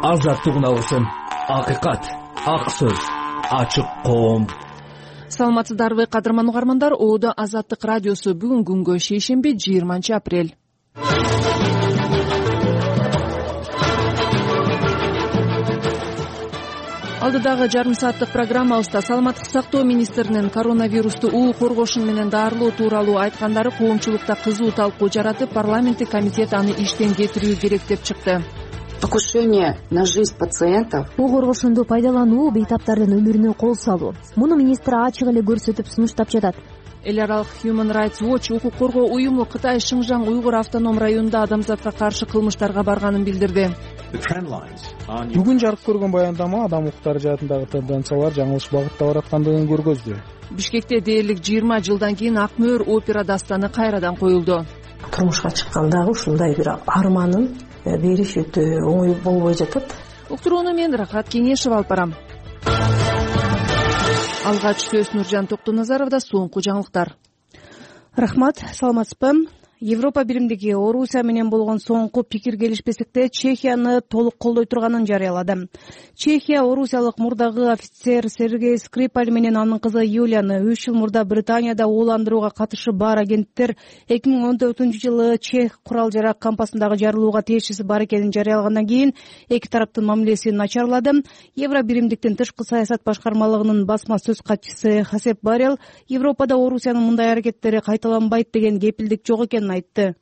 азаттык үналгысын, акыйкат, ак сөз, ачык коом. Саламатсыздарбы кадырман угармандар, Оодо Азаттык радиосу бүгүн күнгө шейшемби 20 апрель. Алдыдагы жарым сааттык программабызда саламаттык сактоо министринин коронавирусту коргошун менен дарылоо тууралуу айткандары коомчулукта кызуу талкуу жаратып, парламенттик комитет аны иштен кетирүү керек деп чыкты. Покушение на жизнь пациентов. Коргошунду пайдалануу бейтаптардын өмүрүнө кол салуу. Муну министр ачык эле көрсөтүп сунуштап жатат. Эл аралык Human Rights Watch укук коргоо уюму Кытай Шыңжаң уйгур автоном районунда адамзатка каршы кылмыштарга барганын билдирди. Бүгүн жарык көргөн баяндама адам укуктары жаатындагы тенденциялар жаңылыш багытта бараткандыгын көргөздү. Бишкекте дээрлик 20 жылдан кийин Ак мөөр опера дастаны кайрадан коюлду. Турмушка чыккандагы ушундай бир арманын бериш өтө оңой болбой жатат. Уктурууну мен Рахат Кеңешева алып барам. Алгач сөз Нуржан Токтоназаровда. Соңку жаңылыктар. Рахмат, саламатсызбы? Европа биримдиги Орусия менен болгон соңку пикир келишпестикте Чехияны толук колдой турганын жарыялады. Чехия орусиялык мурдагы офицер Сергей Скрипаль менен анын кызы Юлияны 3 жыл мурда Британияда ууландырууга катышы бар агенттер 2014-жылы Чех курал-жарак кампасындагы жарылууга тиешеси бар экенин жарыялагандан кийин эки тараптын мамилеси начарлады. Евро биримдиктин тышкы саясат башкармалыгынын басма сөз катчысы Хасеп Барел Европада Орусиянын мындай аракеттери кайталанбайт деген кепилдик жок экенин айтты.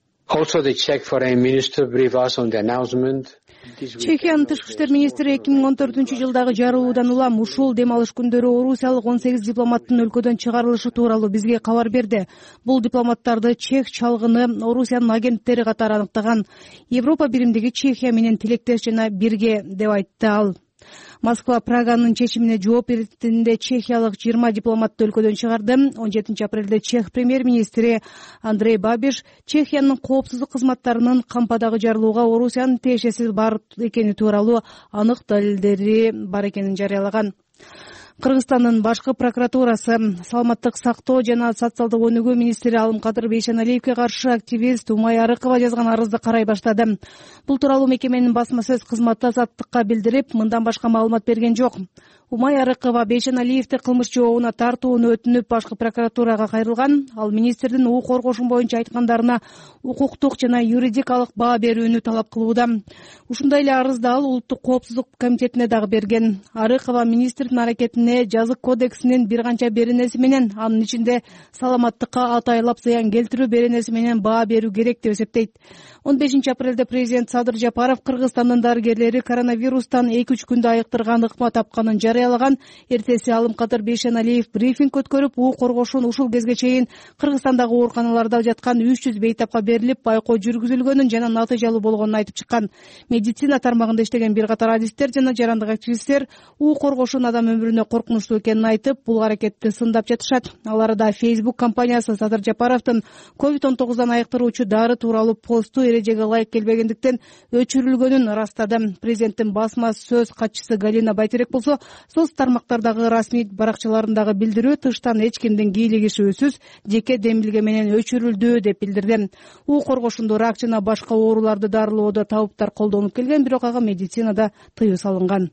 Чехиянын тышкы иштер министри 2014-жылдагы жарылуудан улам ушул дем алыш күндөрү орусиялык 18 дипломаттын өлкөдөн чыгарылышы тууралуу бизге кабар берди. Бул дипломаттарды чех чалгыны Орусиянын агенттери катары аныктаган. Европа биримдиги Чехия менен тилектеш жана бирге деп айтты ал. Москва Праганын чечимине жооп иретинде чехиялык 20 дипломатты өлкөдөн чыгарды. 17 апрелде чех премьер-министри Андрей Бабиш Чехиянын коопсуздук кызматтарынын кампадагы жарылууга Орусиянын тиешеси бар экени тууралуу анык далилдери бар экенин жарыялаган. Кыргызстандын башкы прокуратурасы саламаттык сактоо жана социалдык өнүгүү министри Алымкадыр Бейшеналиевге каршы активист Умай Арыкова жазган арызды карай баштады. Бул тууралуу мекеменин басма сөз кызматы Азаттыкка билдирип, мындан башка маалымат берген жок. Умай Арыкова Бейшеналиевди кылмыш жообуна тартууну өтүнүп башкы прокуратурага кайрылган. Ал министрдин коргошун боюнча айткандарына укуктук жана юридикалык баа берүүнү талап кылууда. Ушундай эле арызды ал Улуттук коопсуздук комитетине дагы берген. Арыкова министрдин аракетине жазык кодексинин бир канча беренеси менен, анын ичинде саламаттыкка атайлап зыян келтирүү беренеси менен баа берүү керек деп эсептейт. 15 апрелде президент Садыр Жапаров Кыргызстандын дарыгерлери коронавирустан 2-3 күндө айыктырган ыкма тапканын жарыялаган. Эртеси Алымкадыр Бейшеналиев брифинг өткөрүп, коргошун ушул кезге чейин Кыргызстандагы ооруканаларда жаткан 300 бейтапка берилип, байкоо жүргүзүлгөнүн жана натыйжалуу болгонун айтып чыккан. Медицина тармагында иштеген бир катар адистер жана жарандык активисттер коргошун адам өмүрүнө коркунучтуу экенин айтып, бул аракетти сындап жатышат. Ал арада Facebook компаниясы Садыр Жапаровдун COVID-19 айыктыруучу дары тууралуу посту эрежеге ылайык келбегендиктен өчүрүлгөнүн ырастады. Президенттин басма сөз катчысы Галина Байтерек болсо, соц тармактардагы расмий баракчаларындагы билдирүү тыштан эч кимдин кийлигишүүсүз жеке демилге менен өчүрүлдү деп билдирди. Коргошунду рак жана башка ооруларды дарылоодо табыптар колдонуп келген, бирок ага медицинада тыюу салынган.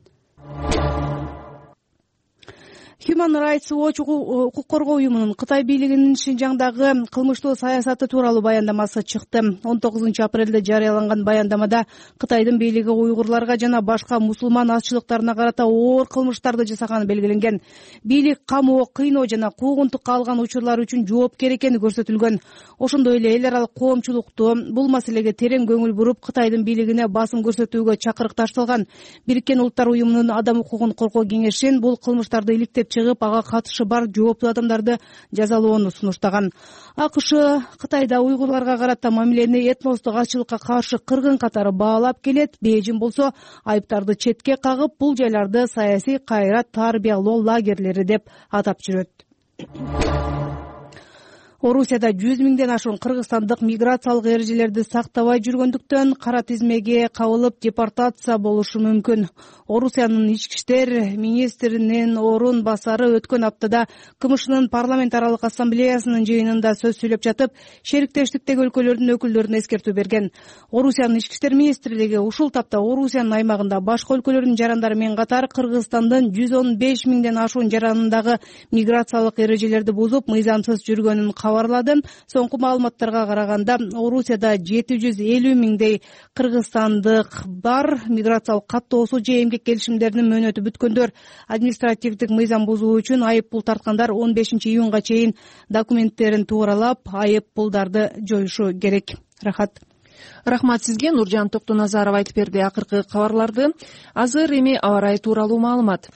Human Rights Watch укук коргоо уюмунун Кытай бийлигинин Шинжаңдагы кылмыштуу саясаты тууралуу баяндамасы чыкты. 19 апрелде жарыяланган баяндамада Кытайдын бийлиги уйгурларга жана башка мусулман азчылыктарына карата оор кылмыштарды жасаганы белгиленген. Бийлик камоо, кыйноо жана куугунтукка алган учурлар үчүн жооптер экени көрсөтүлгөн. Ошондой эле эл аралык коомчулукту бул маселеге терең көңүл буруп, Кытайдын бийлигине басым көрсөтүүгө чакырык ташталган. Бириккен Улуттар уюмунун адам укугун коргоо кеңешин бул кылмыштарды иликтеп чыгып, ага катышы бар жооптуу адамдарды жазалоону сунуштаган. АКШ Кытайда уйгурларга карата мамилени этностук азчылыкка каршы кыргын катары баалап келет. Бейжин болсо айыптарды четке кагып, бул жайларды саясий кайрат тарбиялоо лагерлери деп атап жүрөт. Орусияда 100 миңден ашуун кыргызстандык миграциялык эрежелерди сактабай жүргөндүктөн кара тизмеге кабылып депортация болушу мүмкүн. Орусиянын ички иштер министринин орун басары өткөн аптада КМШнын парламент аралык ассамблеясынын жыйынында сөз сүйлөп жатып, шериктештиктеги өлкөлөрдүн өкүлдөрүнө эскертүү берген. Орусиянын ички иштер министрлиги ушул тапта Орусиянын аймагында башка өлкөлөрдүн жарандары менен катар Кыргызстандын 115 миңден ашуун жаранындагы миграциялык эрежелерди бузуп, мыйзамсыз жүргөнүн кабарлады. Соңку маалыматтарга караганда, Орусияда 750 миңдей кыргызстандык бар. Миграциялык каттоосу же эмгек келишимдеринин мөөнөтү бүткөндөр административдик мыйзам бузуу үчүн айып пул тарткандар 15 июнга чейин документтерин тууралап, айып пулдарды жоюшу керек. Рахмат сизге. Нуржан Токтоназаров айтып берди акыркы кабарларды. Азыр эми аба ырайы тууралуу маалымат.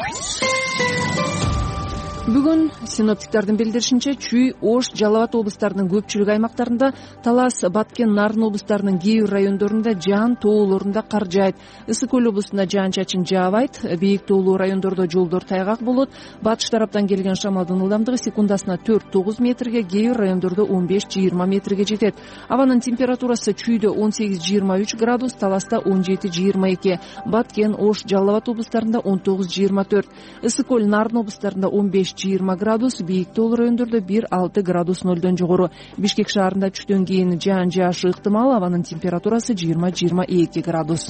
Бүгүн синоптиктердин билдиришинче, Чүй, Ош, Жалал Абад облустарынын көпчүлүк аймактарында, Талас, Баткен, Нарын облустарынын кээ бир райондорунда жаан тоолорунда кар жаайт. Ысык Көл облусунда жаан-чачын жаабайт. Бийик тоолуу райондордо жолдор тайгак болот. Батыш тараптан келген шамалдын ылдамдыгы секундасына 4-9 метрге, кээ бир райондордо 15-20 метрге жетет. Абанын температурасы Чүйдө 18-23 градус, Таласта 17-22, Баткен, Ош, Жалал Абад облустарында 19-24, Ысык Көл, Нарын облустарында 15-20 градус, бийик тоолуу райондордо 1-6 градус нөлдөн жогору. Бишкек шаарында түштөн кийин жаан жаашы ыктымал, абанын температурасы 20-22 градус.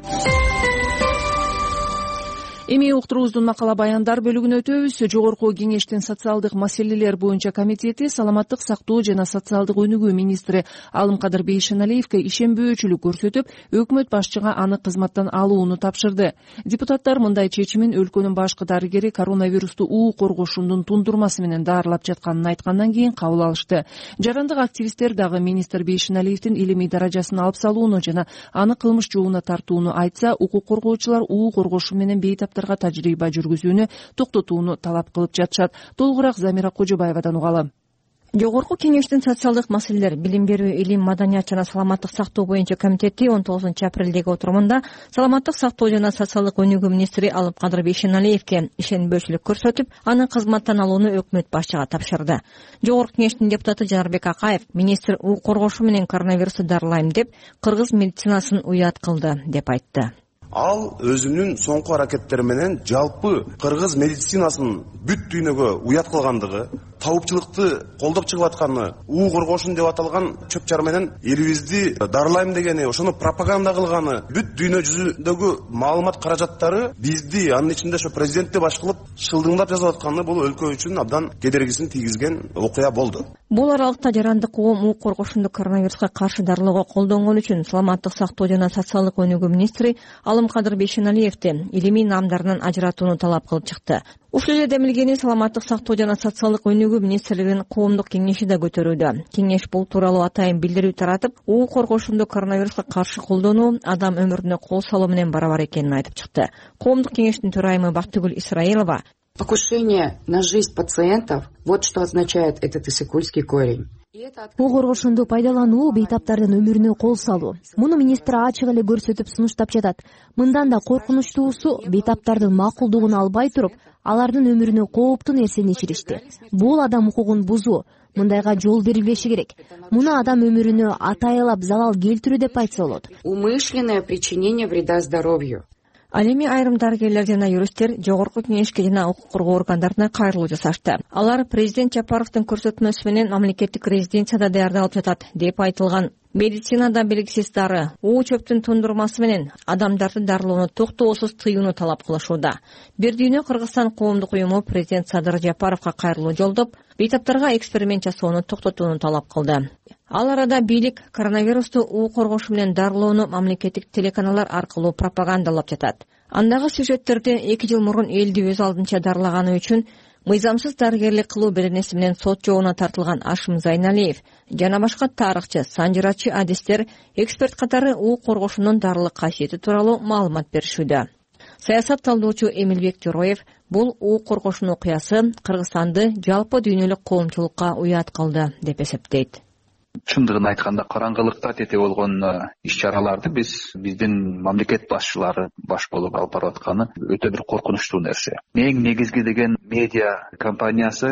Эми уктуруубуздун макала баяндар бөлүгүнө өтөбүз. Жогорку кеңештин социалдык маселелер боюнча комитети саламаттык сактоо жана социалдык өнүгүү министри Алымкадыр Бейшеналиевге ишенбөөчүлүк көрсөтүп, өкмөт башчыга аны кызматтан алууну тапшырды. Депутаттар мындай чечимин өлкөнүн башкы дарыгери коронавирусту коргошундун тундурмасы менен даарылап жатканын айткандан кийин кабыл алышты. Жарандык активисттер дагы министр Бейшеналиевдин илимий даражасын алып салууну жана аны кылмыш жообуна тартууну айтса, укук коргоочулар коргошу менен бейтап тажрыйба жүргүзүүнү токтотууну талап кылып жатышат. Толугураак Замира Кожобаевадан угалы. Жогорку кеңештин социалдык маселелер, билим берүү, илим, маданият жана саламаттык сактоо боюнча комитети 19-апрелдеги отурумунда саламаттык сактоо жана социалдык өнүгүү министри Алымкадыр Бейшеналиевге ишенбөөчүлүк көрсөтүп, аны кызматтан алууну өкмөт башчыга тапшырды. Жогорку кеңештин депутаты Жанарбек Акаев министр коргошу менен коронавирусту дарылайм деп, кыргыз медицинасын уят кылды деп айтты. Ал өзүнүн соңку аракеттери менен жалпы кыргыз медицинасын бүт дүйнөгө уят кылгандыгы, таупчылыкты колдоп чыгып атканы, коргошун деп аталган чөп жар менен элибизди дарылайм дегени, ошону пропаганда кылганы, бүт дүйнө жүзүндөгү маалымат каражаттары бизди, анын ичинде ошо президентти баш кылып шылдыңдап жазып атканы бул өлкө үчүн абдан кедергисин тийгизген окуя болду. Бул аралыкта жарандык коом коргошунду коронавируска каршы дарылоого колдонгон үчүн саламаттык сактоо жана социалдык өнүгүү министри Алымкадыр Бейшеналиевди илимий наамдарынан ажыратууну талап кылып чыкты. Ушул эле демилгени саламаттык сактоо жана социалдык өнүгүү министрлигинин коомдук кеңеши да көтөрүүдө. Кеңеш бул тууралуу атайын билдирүү таратып, коргошунду коронавируска каршы колдонуу адам өмүрүнө кол салуу менен барабар экенин айтып чыкты. Коомдук кеңештин төрайымы Бактыгүл Исраилова: Покушение на жизнь пациентов — вот что означает этот иссыкульский корень. Коргошунду пайдалануу бейтаптардын өмүрүнө кол салуу. Муну министр ачык эле көрсөтүп сунуштап жатат. Мындан да коркунучтуусу, бейтаптардын макулдугун албай туруп, алардын өмүрүнө кооптуу нерсени ичиришти. Бул адам укугун бузуу. Мындайга жол берилбеши керек. Муну адам өмүрүнө атайылап залал келтирүү деп айтса болот. Умышленное причинение вреда здоровью. Ал эми айрым дарыгерлер жана юристтер жогорку кеңешке жана укук коргоо органдарына кайрылуу жасашты. Алар президент Жапаровдун көрсөтмөсү менен мамлекеттик резиденцияда даярдалып жатат деп айтылган медицинада белгисиз дары, чөптүн тундурмасы менен адамдарды дарылоону токтоосуз тыюуну талап кылышууда. Бир дүйнө Кыргызстан коомдук уюму президент Садыр Жапаровго кайрылуу жолдоп, бейтаптарга эксперимент жасоону токтотууну талап кылды. Ал арада бийлик коронавирусту коргошу менен дарылоону мамлекеттик телеканалдар аркылуу пропагандалап жатат. Андагы сюжеттерде 2 жыл мурун элди өз алдынча дарылаганы үчүн мыйзамсыз дарыгерлик кылуу беренеси менен сот жообуна тартылган Ашым Зайналиев жана башка тарыхчы, санжырачы адистер эксперт катары коргошунун дарылык касиети тууралуу маалымат беришүүдө. Саясат талдоочу Эмилбек Тероев бул коргошун окуясы Кыргызстанды жалпы дүйнөлүк коомчулукка уят кылды деп эсептейт. Чындыгын айтканда караңгылыкта тете болгон иш-чараларды биздин мамлекет башчылары баш болуп алып барып атканы өтө бир коркунучтуу нерсе. Эң негизги деген медиа компаниясы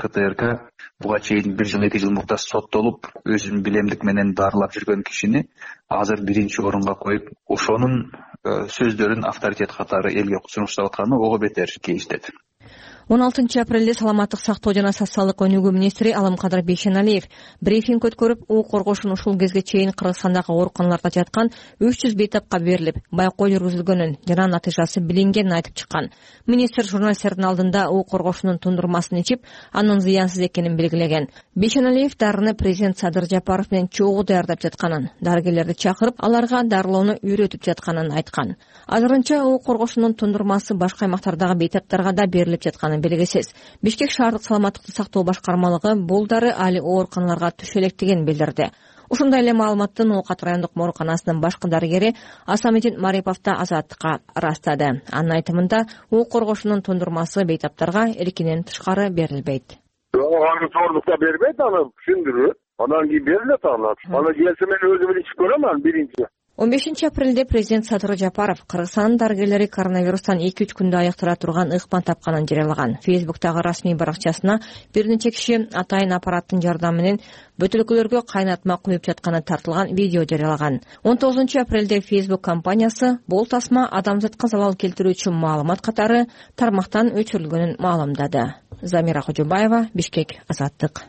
КТРК буга чейин 1 жыл 2 жыл муктаж соттолуп, өзүнүн билемдик менен дарылап жүргөн кишини азыр биринчи орунга коюп, ошонун сөздөрүн авторитет катары элге сунуштап атканы ого бетер кейиштет. 16 апрелде саламаттык сактоо жана социалдык өнүгүү министри Алымкадыр Бейшеналиев брифинг өткөрүп, УУ коргоошун ушул кезге чейин Кыргызстандагы ооруканаларда жаткан 300 бейтапка берилип, байкоо жүргүзүлгөнүн жана натыйжасы билингенин айтып чыккан. Министр журналисттердин алдында УУ коргоошунун тундурмасын ичип, анын зыянсыз экенин белгилеген. Бейшеналиев дарыны президент Садыр Жапаров менен чогуу даярдап жатканын, дарыгерлерди чакырып, аларга дарылоону үйрөтүп жатканын айткан. Азырынча УУ коргоошунун тундурмасы башка аймактардагы бейтаптарга да берилип жатканын белгисиз. Бишкек шаардык саламаттыкты сактоо башкармалыгы бул дары али ооруканаларга түшө электигин билдирди. Ушундай эле маалыматтын Оокат райондук ооруканасынын башкы дарыгери Асамедин Марипов да Азаттыкка ырастады. Анын айтымында УУ коргоошунун тундурмасы бейтаптарга эркинен тышкары берилбейт. Аны зорлукта бербейт, аны түшүндүрөт. Анан кийин берилет аны. Аны келсе мен өзүм ичип көрөм биринчи. 15 апрелде президент Садыр Жапаров Кыргызстандын дарыгерлери коронавирустан 2-3 күндө айыктыра турган ыкман тапканын жарыялаган. Фейсбуктагы расмий баракчасына бир нече киши атайын аппараттын жардамы менен бөтөлкөлөргө кайнатма куюп жатканы тартылган видео жарыялаган. 19 апрелде Facebook компаниясы бул тасма адамзатка залал келтирүүчү маалымат катары тармактан өчүрүлгөнүн маалымдады. Замира Хожобаева, Бишкек, Азаттык.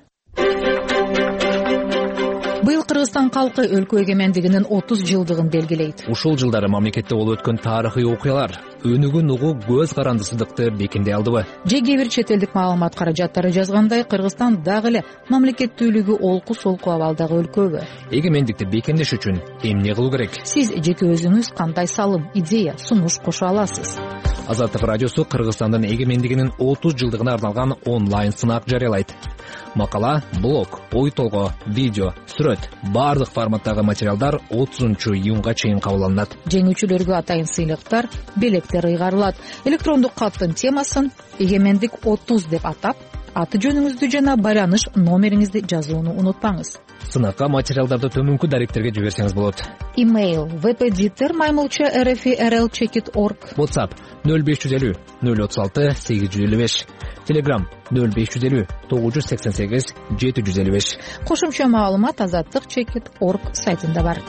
Быйыл Кыргызстан калкы өлкө эгемендигинин 30 жылдыгын белгилейт. Ушул жылдары мамлекетте болуп өткөн тарыхый окуялар өнүгүн угуу көз карандысыздыкты бекиндей алдыбы? Же кээ бир чет элдик маалымат каражаттары жазгандай, Кыргызстан дагы эле мамлекеттүүлүгү олку-солку абалдагы өлкөбү? Эгемендикти бекемдеш үчүн эмне кылуу керек? Сиз жеке өзүңүз кандай салым, идея, сунуш кошо аласыз? Азаттык радиосу Кыргызстандын эгемендигинин 30 жылдыгына арналган онлайн сынак жарыялайт. Макала, блог, ой толгоо, видео, сүрөт, бардык форматтагы материалдар 30-июнга чейин кабыл алынат. Жеңүүчүлөргө атайын сыйлыктар, белектер ыйгарылат. Электрондук каттын темасын эгемендик 30 деп атап, аты жөнүңүздү жана байланыш номериңизди жазууну унутпаңыз. Сынакка материалдарды төмөнкү даректерге жиберсеңиз болот. Имейл vpditer@rl.checkit.org. WhatsApp 0550 036 855. Telegram 0550 988 755. Кошумча маалымат Азаттык Checkit.org сайтында бар.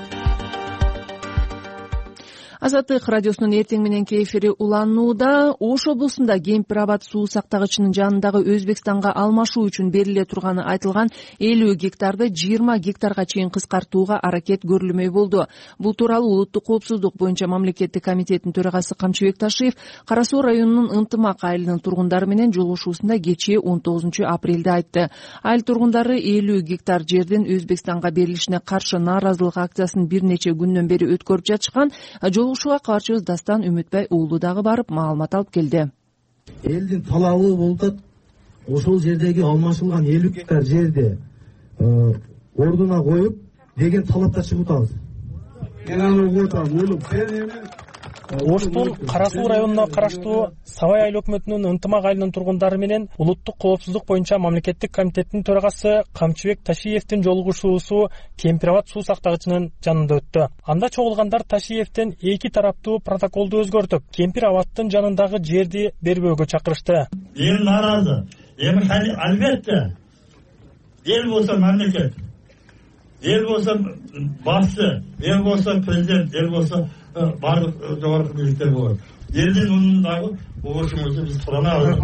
Азаттык радиосунун эртең мененки эфири уланууда. Ош облусунда Кемпир абад суу сактагычынын жанындагы Өзбекстанга алмашуу үчүн бериле турганы айтылган 50 гектарды 20 гектарга чейин кыскартууга аракет көрүлмөй болду. Бул тууралуу улуттук коопсуздук боюнча мамлекеттик комитеттин төрагасы Камчыбек Ташиев Кара Суу районунун Ынтымак айылынын тургундары менен жолугушуусунда кечээ 19 апрелде айтты. Айыл тургундары 50 гектар жердин Өзбекстанга берилишине каршы нааразылык акциясын бир нече күндөн бери өткөрүп жатышкан. Жолугушууга каарчыбыз Дастан Үмүтбай уулу дагы барып маалымат алып келди. Элдин талабы болуп атат. Ошол жердеги алмашылган 50 гектар жерди ордуна коюп деген талаптар чыгып атабыз. Мен аны угуп атам. Оштун Кара Суу районуна караштуу Сабай айыл өкмөтүнүн Ынтымак айылынын тургундары менен улуттук коопсуздук боюнча мамлекеттик комитеттин төрагасы Камчыбек Ташиевдин жолугушуусу Кемпир абад суу сактагычынын жанында өттү. Анда чогулгандар Ташиевден эки тараптуу протоколду өзгөртүп, Кемпир абадтын жанындагы жерди бербөөгө чакырышты. Эл нааразы. Эми албетте эл болсо мамлекет, эл болсо башчы, эл болсо президент, эл болсо бардык жогорку бийликтер болот. Элдин мундагы угушубузду биз куранабыз.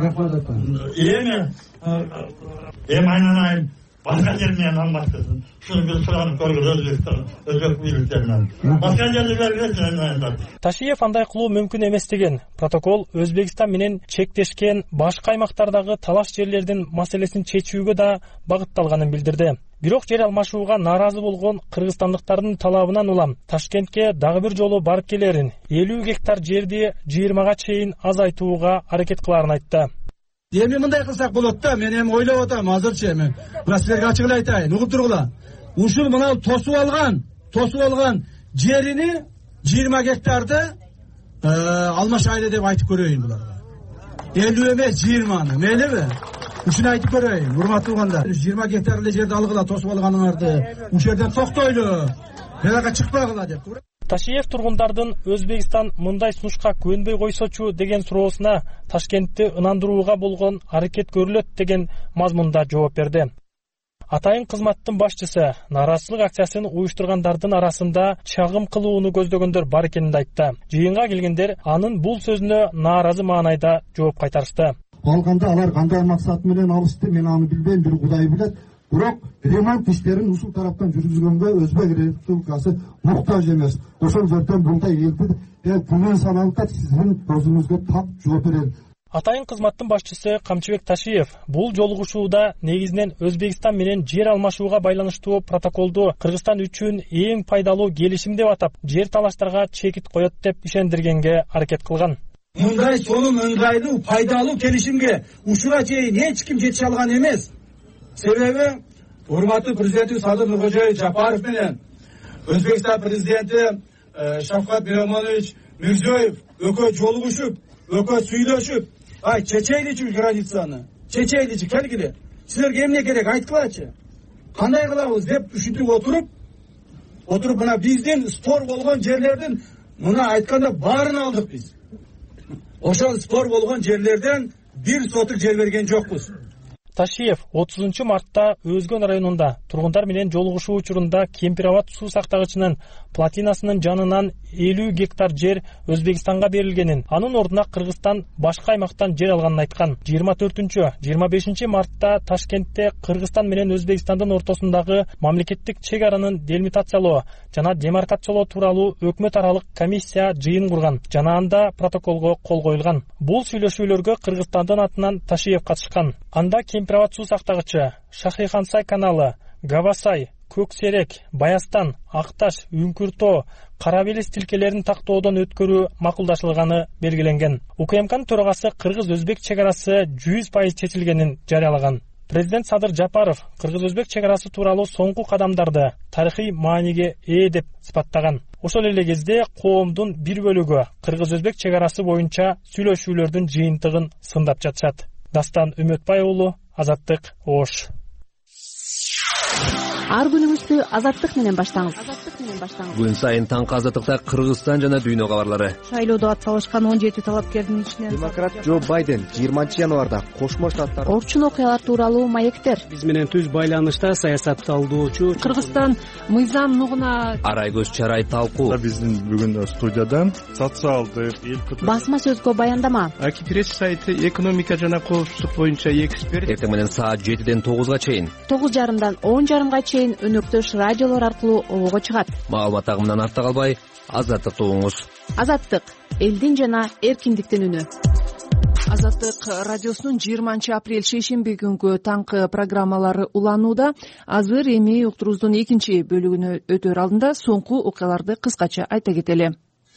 Эми айнанайын башка жер менен алмаштырсын. Шуну биз суранып көргүлө өзбек бийликтеринен. Башка жерде бергиле. Ташиев андай кылуу мүмкүн эмес деген. Протокол Өзбекстан менен чектешкен башка аймактардагы талаш жерлердин маселесин чечүүгө да багытталганын билдирди. Бирок жер алмашууга нааразы болгон кыргызстандыктардын талабынан улам Ташкентке дагы бир жолу барып келерин, 50 гектар жерди 20га чейин азайтууга аракет кыларын айтты. Эми мындай кылсак болот да, мен эми ойлоп атам азырчы эми. Мына силерге ачык эле айтайын, угуп тургула. Ушул мына тосуп алган жерини 20 гектарды алмашайлы деп айтып көрөйүн буларга. 50 эмес 20-ны, мейлиби? Ушуну айтып көрөйүн, урматтуу угандар. 20 гектар эле жерди алгыла, тосуп алганыңарды. Ушул жерден токтойлу. Мынага чыкпагыла деп. Ташиев тургундардын Өзбекстан мындай сунушка көнбөй койсочу деген суроосуна Ташкентти ынандырууга болгон аракет көрүлөт деген мазмунда жооп берди. Атайын кызматтын башчысы нааразычылык акциясын уюштургандардын арасында чагым кылууну көздөгөндөр бар экенин айтты. Жыйынга келгендер анын бул сөзүнө нааразы маанайда жооп кайтарышты. Калганда алар кандай максат менен алышты, мен аны билбейм, бир Кудай билет. Бирок ремонт иштерин ушул тараптан жүргүзгөнгө Өзбек Республикасы муктаж эмес. Ошол жерден мындай элди күнөн саналып сиздин өзүңүзгө тап жооп берели. Атайын кызматтын башчысы Камчыбек Ташиев бул жолугушууда негизинен Өзбекстан менен жер алмашууга байланыштуу протоколду Кыргызстан үчүн эң пайдалуу келишим деп атап, жер талаштарга чекит коет деп ишендиргенге аракет кылган. Мындай сонун ыңгайлуу пайдалуу келишимге ушуга чейин эч ким жете алган эмес. Себеби урматтуу президентибиз Садыр Нуркожоевич Жапаров менен Өзбекстан президенти Шавкат Миромонович Мирзиёев экөө жолугушуп, экөө сүйлөшүп, ай чечейличи границаны, чечейличи келгиле. Силерге эмне керек айткылачы. Кандай кылабыз деп үшүтүп отуруп мына биздин спор болгон жерлердин мына айтканда баарын алдык биз. Ошол спор болгон жерлерден бир сотук жер берген жокпуз. Ташиев 30 мартта Өзгөн районунда тургундар менен жолугушуу учурунда Кемпирабад суу сактагычынын платинасынын жанынан 50 гектар жер Өзбекстанга берилгенин, анын ордуна Кыргызстан башка аймактан жер алганын айткан. 24-25 мартта Ташкентте Кыргызстан менен Өзбекстандын ортосундагы мамлекеттик чек аранын делимитациялоо жана демаркациялоо тууралуу өкмөт аралык комиссия жыйын курган жана анда протоколго кол коюлган. Бул сүйлөшүүлөргө Кыргызстандын атынан Ташиев катышкан. Анда Кемпирабад суу сактагычы, Шахрихансай каналы, Гавасай, Көксерек, Баястан, Акташ, Үңкүртөө, Карабелес тилкелерин тактоодон өткөрүү макулдашылганы белгиленген. УКМКнын төрагасы Кыргыз-Өзбек чек арасы 100% чечилгенин жарыялаган. Президент Садыр Жапаров Кыргыз-Өзбек чек арасы тууралуу соңку кадамдарды тарыхый мааниге ээ деп сыпаттаган. Ошол эле кезде коомдун бир бөлүгү Кыргыз-Өзбек чек арасы боюнча сүйлөшүүлөрдүн жыйынтыгын сындап жатышат. Дастан Үмөтбай уулу, Азаттык, Ош. Ар күнүңүздү Азаттык менен баштаңыз. Күн сайын таңкы Азаттыкта Кыргызстан жана дүйнө кабарлары. Шайлоодо атталышкан 17 талапкердин ичинен демократ Джо Байден 20 январда Кошмо Штаттар орчун окуялар тууралуу маектер. Биз менен түз байланышта саясатталуучу Кыргызстан мыйзам нугуна Арайгөз Чарай талкуу. Биздин бүгүн студиядан социалдык басма сөзгө баяндама. Акипресс сайты экономика жана коопсуздук боюнча эксперт Эртең менен саат 7ден 9га чейин 9:30дан 10:30га чейин өнөктөш радиолор аркылуу обого чыгат. Маалымат агымынан артта калбай, Азаттыкты угуңуз. Азаттык элдин жана эркиндиктин үнү. Азаттык радиосунун 20 апрель шейшемби күнгү таңкы программалары уланууда. Азыр эми уктуруубуздун экинчи бөлүгүнө өтөр алдында соңку окуяларды кыскача айта кетели.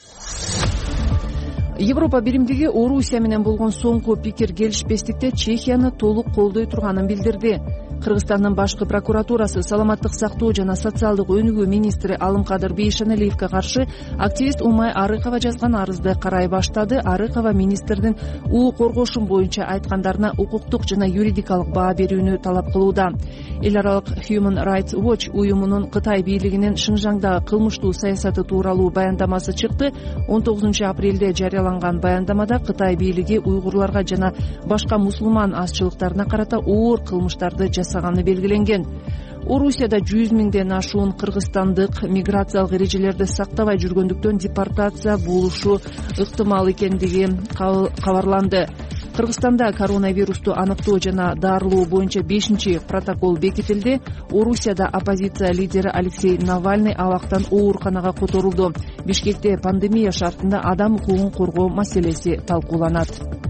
Европа биримдиги Орусия менен болгон соңку пикир келишпестикте Чехияны толук колдой турганын билдирди. Кыргызстандын башкы прокуратурасы саламаттык сактоо жана социалдык өнүгүү министри Алымкадыр Бейшеналиевге каршы активист Умай Арыкова жазган арызды карай баштады. Арыкова министрдин коргошун боюнча айткандарына укуктук жана юридикалык баа берүүнү талап кылууда. Эл аралык Human Rights Watch уюмунун Кытай бийлигинин Шинжаңдагы кылмыштуу саясаты тууралуу баяндамасы чыкты. 19 апрелде жарыяланган баяндамада Кытай бийлиги уйгурларга жана башка мусулман азчылыктарына карата оор кылмыштарды жасаганы белгиленген. Орусияда 100 миңден ашуун кыргызстандык миграциялык эрежелерди сактабай жүргөндүктөн депортация болушу ыктымал экендиги кабарланды. Кыргызстанда коронавирусту аныктоо жана дарылоо боюнча 5-чи протокол бекитилди. Орусияда оппозиция лидери Алексей Навальный абактан ооруканага которулду. Бишкекте пандемия шартында адам укугун коргоо маселеси талкууланат.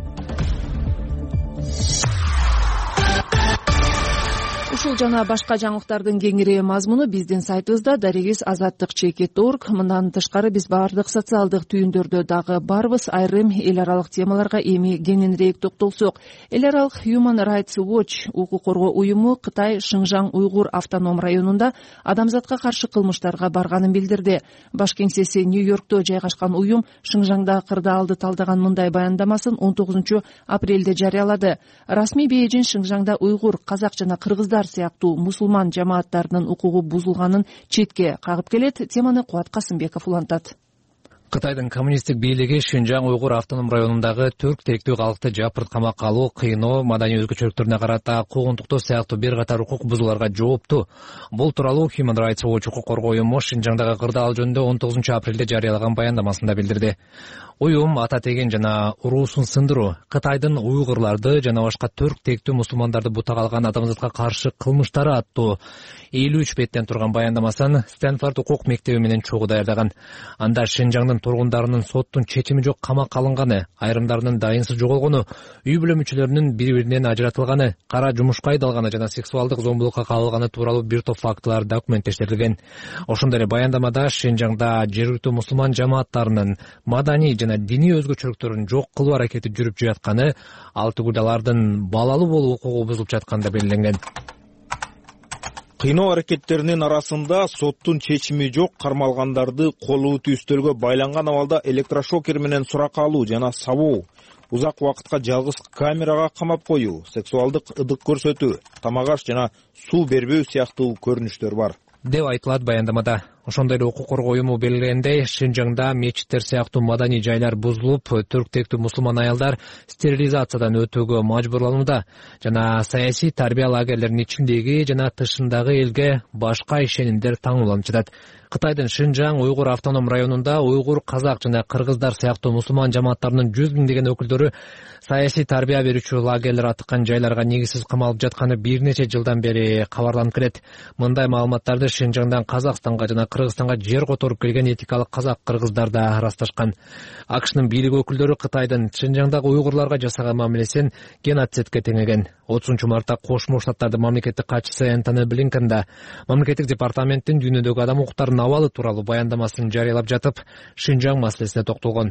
Ушул жана башка жаңылыктардын кеңири мазмуну биздин сайтыбызда darigis.azattik.org. Мындан тышкары биз баардык социалдык түйүндөрдө дагы барбыз. Айрым эл аралык темаларга эми кеңинирээк токтолсок. Эл аралык Human Rights Watch укук коргоо уюму Кытай Шинжаң уйгур автоном районунда адамзатка каршы кылмыштарга барганын билдирди. Баш кеңсеси Нью-Йоркто жайгашкан уюм Шинжаңда кырдаалды талдаган мындай баяндамасын 19 апрелде жарыялады. Расмий Бейжин Шинжаңда уйгур, казак жана кыргыздар сыяктуу мусулман жамааттарынын укугу бузулганын четке кагып келет. Теманы Кубат Касымбеков улантат. Кытайдын коммунисттик бийлиги Шинжаң Уйгур автоном районундагы түрк тиликтүү калкты жапырт камакка алуу, кыйноо, маданий өзгөчөлүктөрүнө карата куугунтуктоо сыяктуу бир катар укук бузууларга жоопту. Бул тууралуу Human Rights Watch укук коргоо уюму Шинжаңдагы кырдаал жөнүндө 19 апрелде жарыялаган баяндамасында билдирди. Уюм ата теген жана уруусун сындыруу, Кытайдын уйгурларды жана башка түрк тиликтүү мусулмандарды бутак алган адамзатка каршы кылмыштары аттуу 53 беттен турган баяндамасын Стэнфорд укук мектеби менен чогуу даярдаган. Анда Шинжаңдын тургундарынын соттун чечими жок камакка алынганы, айрымдарынын дайынсыз жоголгону, үй бүлө мүчөлөрүнүн бири-биринен ажыратылганы, кара жумушка айдалганы жана сексуалдык зомбулукка кабылганы тууралуу бир топ фактылар документтештирилген. Ошондой эле баяндамада Шинжаңда жергиликтүү мусулман жамааттарынын маданий жана диний өзгөчөлүктөрүн жок кылуу аракети жүрүп жатканы, ал түгүл алардын балалуу болуу укугу бузулуп жатканы да белгиленген. Кыйноо аракеттеринин арасында соттун чечими жок кармалгандарды колу үстөлгө байланган абалда электрошокер менен суракка алуу жана сабоо, узак убакытка жалгыз камерага камап коюу, сексуалдык ыдык көрсөтүү, тамак аш жана суу бербөө сыяктуу көрүнүштөр бар деп айтылат баяндамада. Ошондой эле укук коргоо уюму белгилегендей, Шинжаңда мечиттер сыяктуу маданий жайлар бузулуп, түрк тиликтүү мусулман аялдар стерилизациядан өтүүгө мажбурланууда жана саясий тарбия лагерлеринин ичиндеги жана тышындагы элге башка ишенимдер таңууланып жатат. Кытайдын Шинжаң Уйгур автоном районунда уйгур, казак жана кыргыздар сыяктуу мусулман жамааттарынын 100 миңдеген өкүлдөрү саясий тарбия берүүчү лагерлер атыккан жайларга негизсиз камалып жатканы бир нече жылдан бери кабарланып келет. Мындай маалыматтарды Шинжаңдан Казакстанга жана Кыргызстанга жер которуп келген этикалык казак-кыргыздар да ырасташкан. АКШнын бийлиги өкүлдөрү Кытайдын Шинжаңдагы уйгурларга жасаган мамилесин геноцидке теңеген. 30 мартта Кошмо Штаттардын мамлекеттик катчысы Энтони Блинкен да мамлекеттик департаменттин дүйнөдөгү адам укуктарынын абалы тууралуу баяндамасын жарыялап жатып, Шинжаң маселесине токтолгон.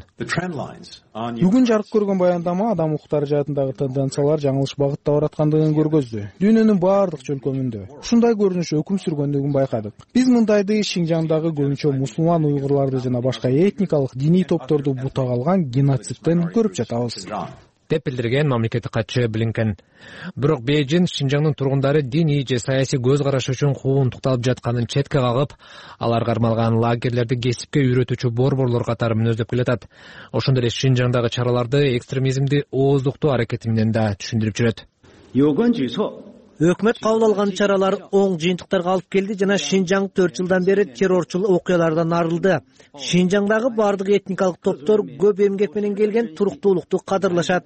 Бүгүн жарык көргөн баяндама адам укуктары жаатындагы тенденциялар жаңылыш багытта бараткандыгын көргөздү. Дүйнөнүн баардык чөлкөмүндө ушундай көрүнүш өкүм сүргөндүгүн байкадык. Биз мындайды Шинжаңдагы көбүнчө мусулман уйгурларды жана башка этникалык диний топторду бутак алган геноцидтен көрүп жатабыз деп билдирген мамлекеттик катчы Блинкен. Бирок Бейжин Шинжаңдын тургундары диний же саясий көз карашы үчүн куугунтукталып жатканын четке кагып, алар кармалган лагерлерди кесипке үйрөтүүчү борборлор катары мүнөздөп келатат. Ошондой эле Шинжаңдагы чараларды экстремизмди ооздуктоо аракети менен да түшүндүрүп жүрөт. Өкмөт кабыл алган чаралар оң жыйынтыктарга алып келди жана Шинжаң 4 жылдан бери террорчул окуялардан арылды. Шинжаңдагы бардык этникалык топтор көп эмгек менен келген туруктуулукту кадырлашат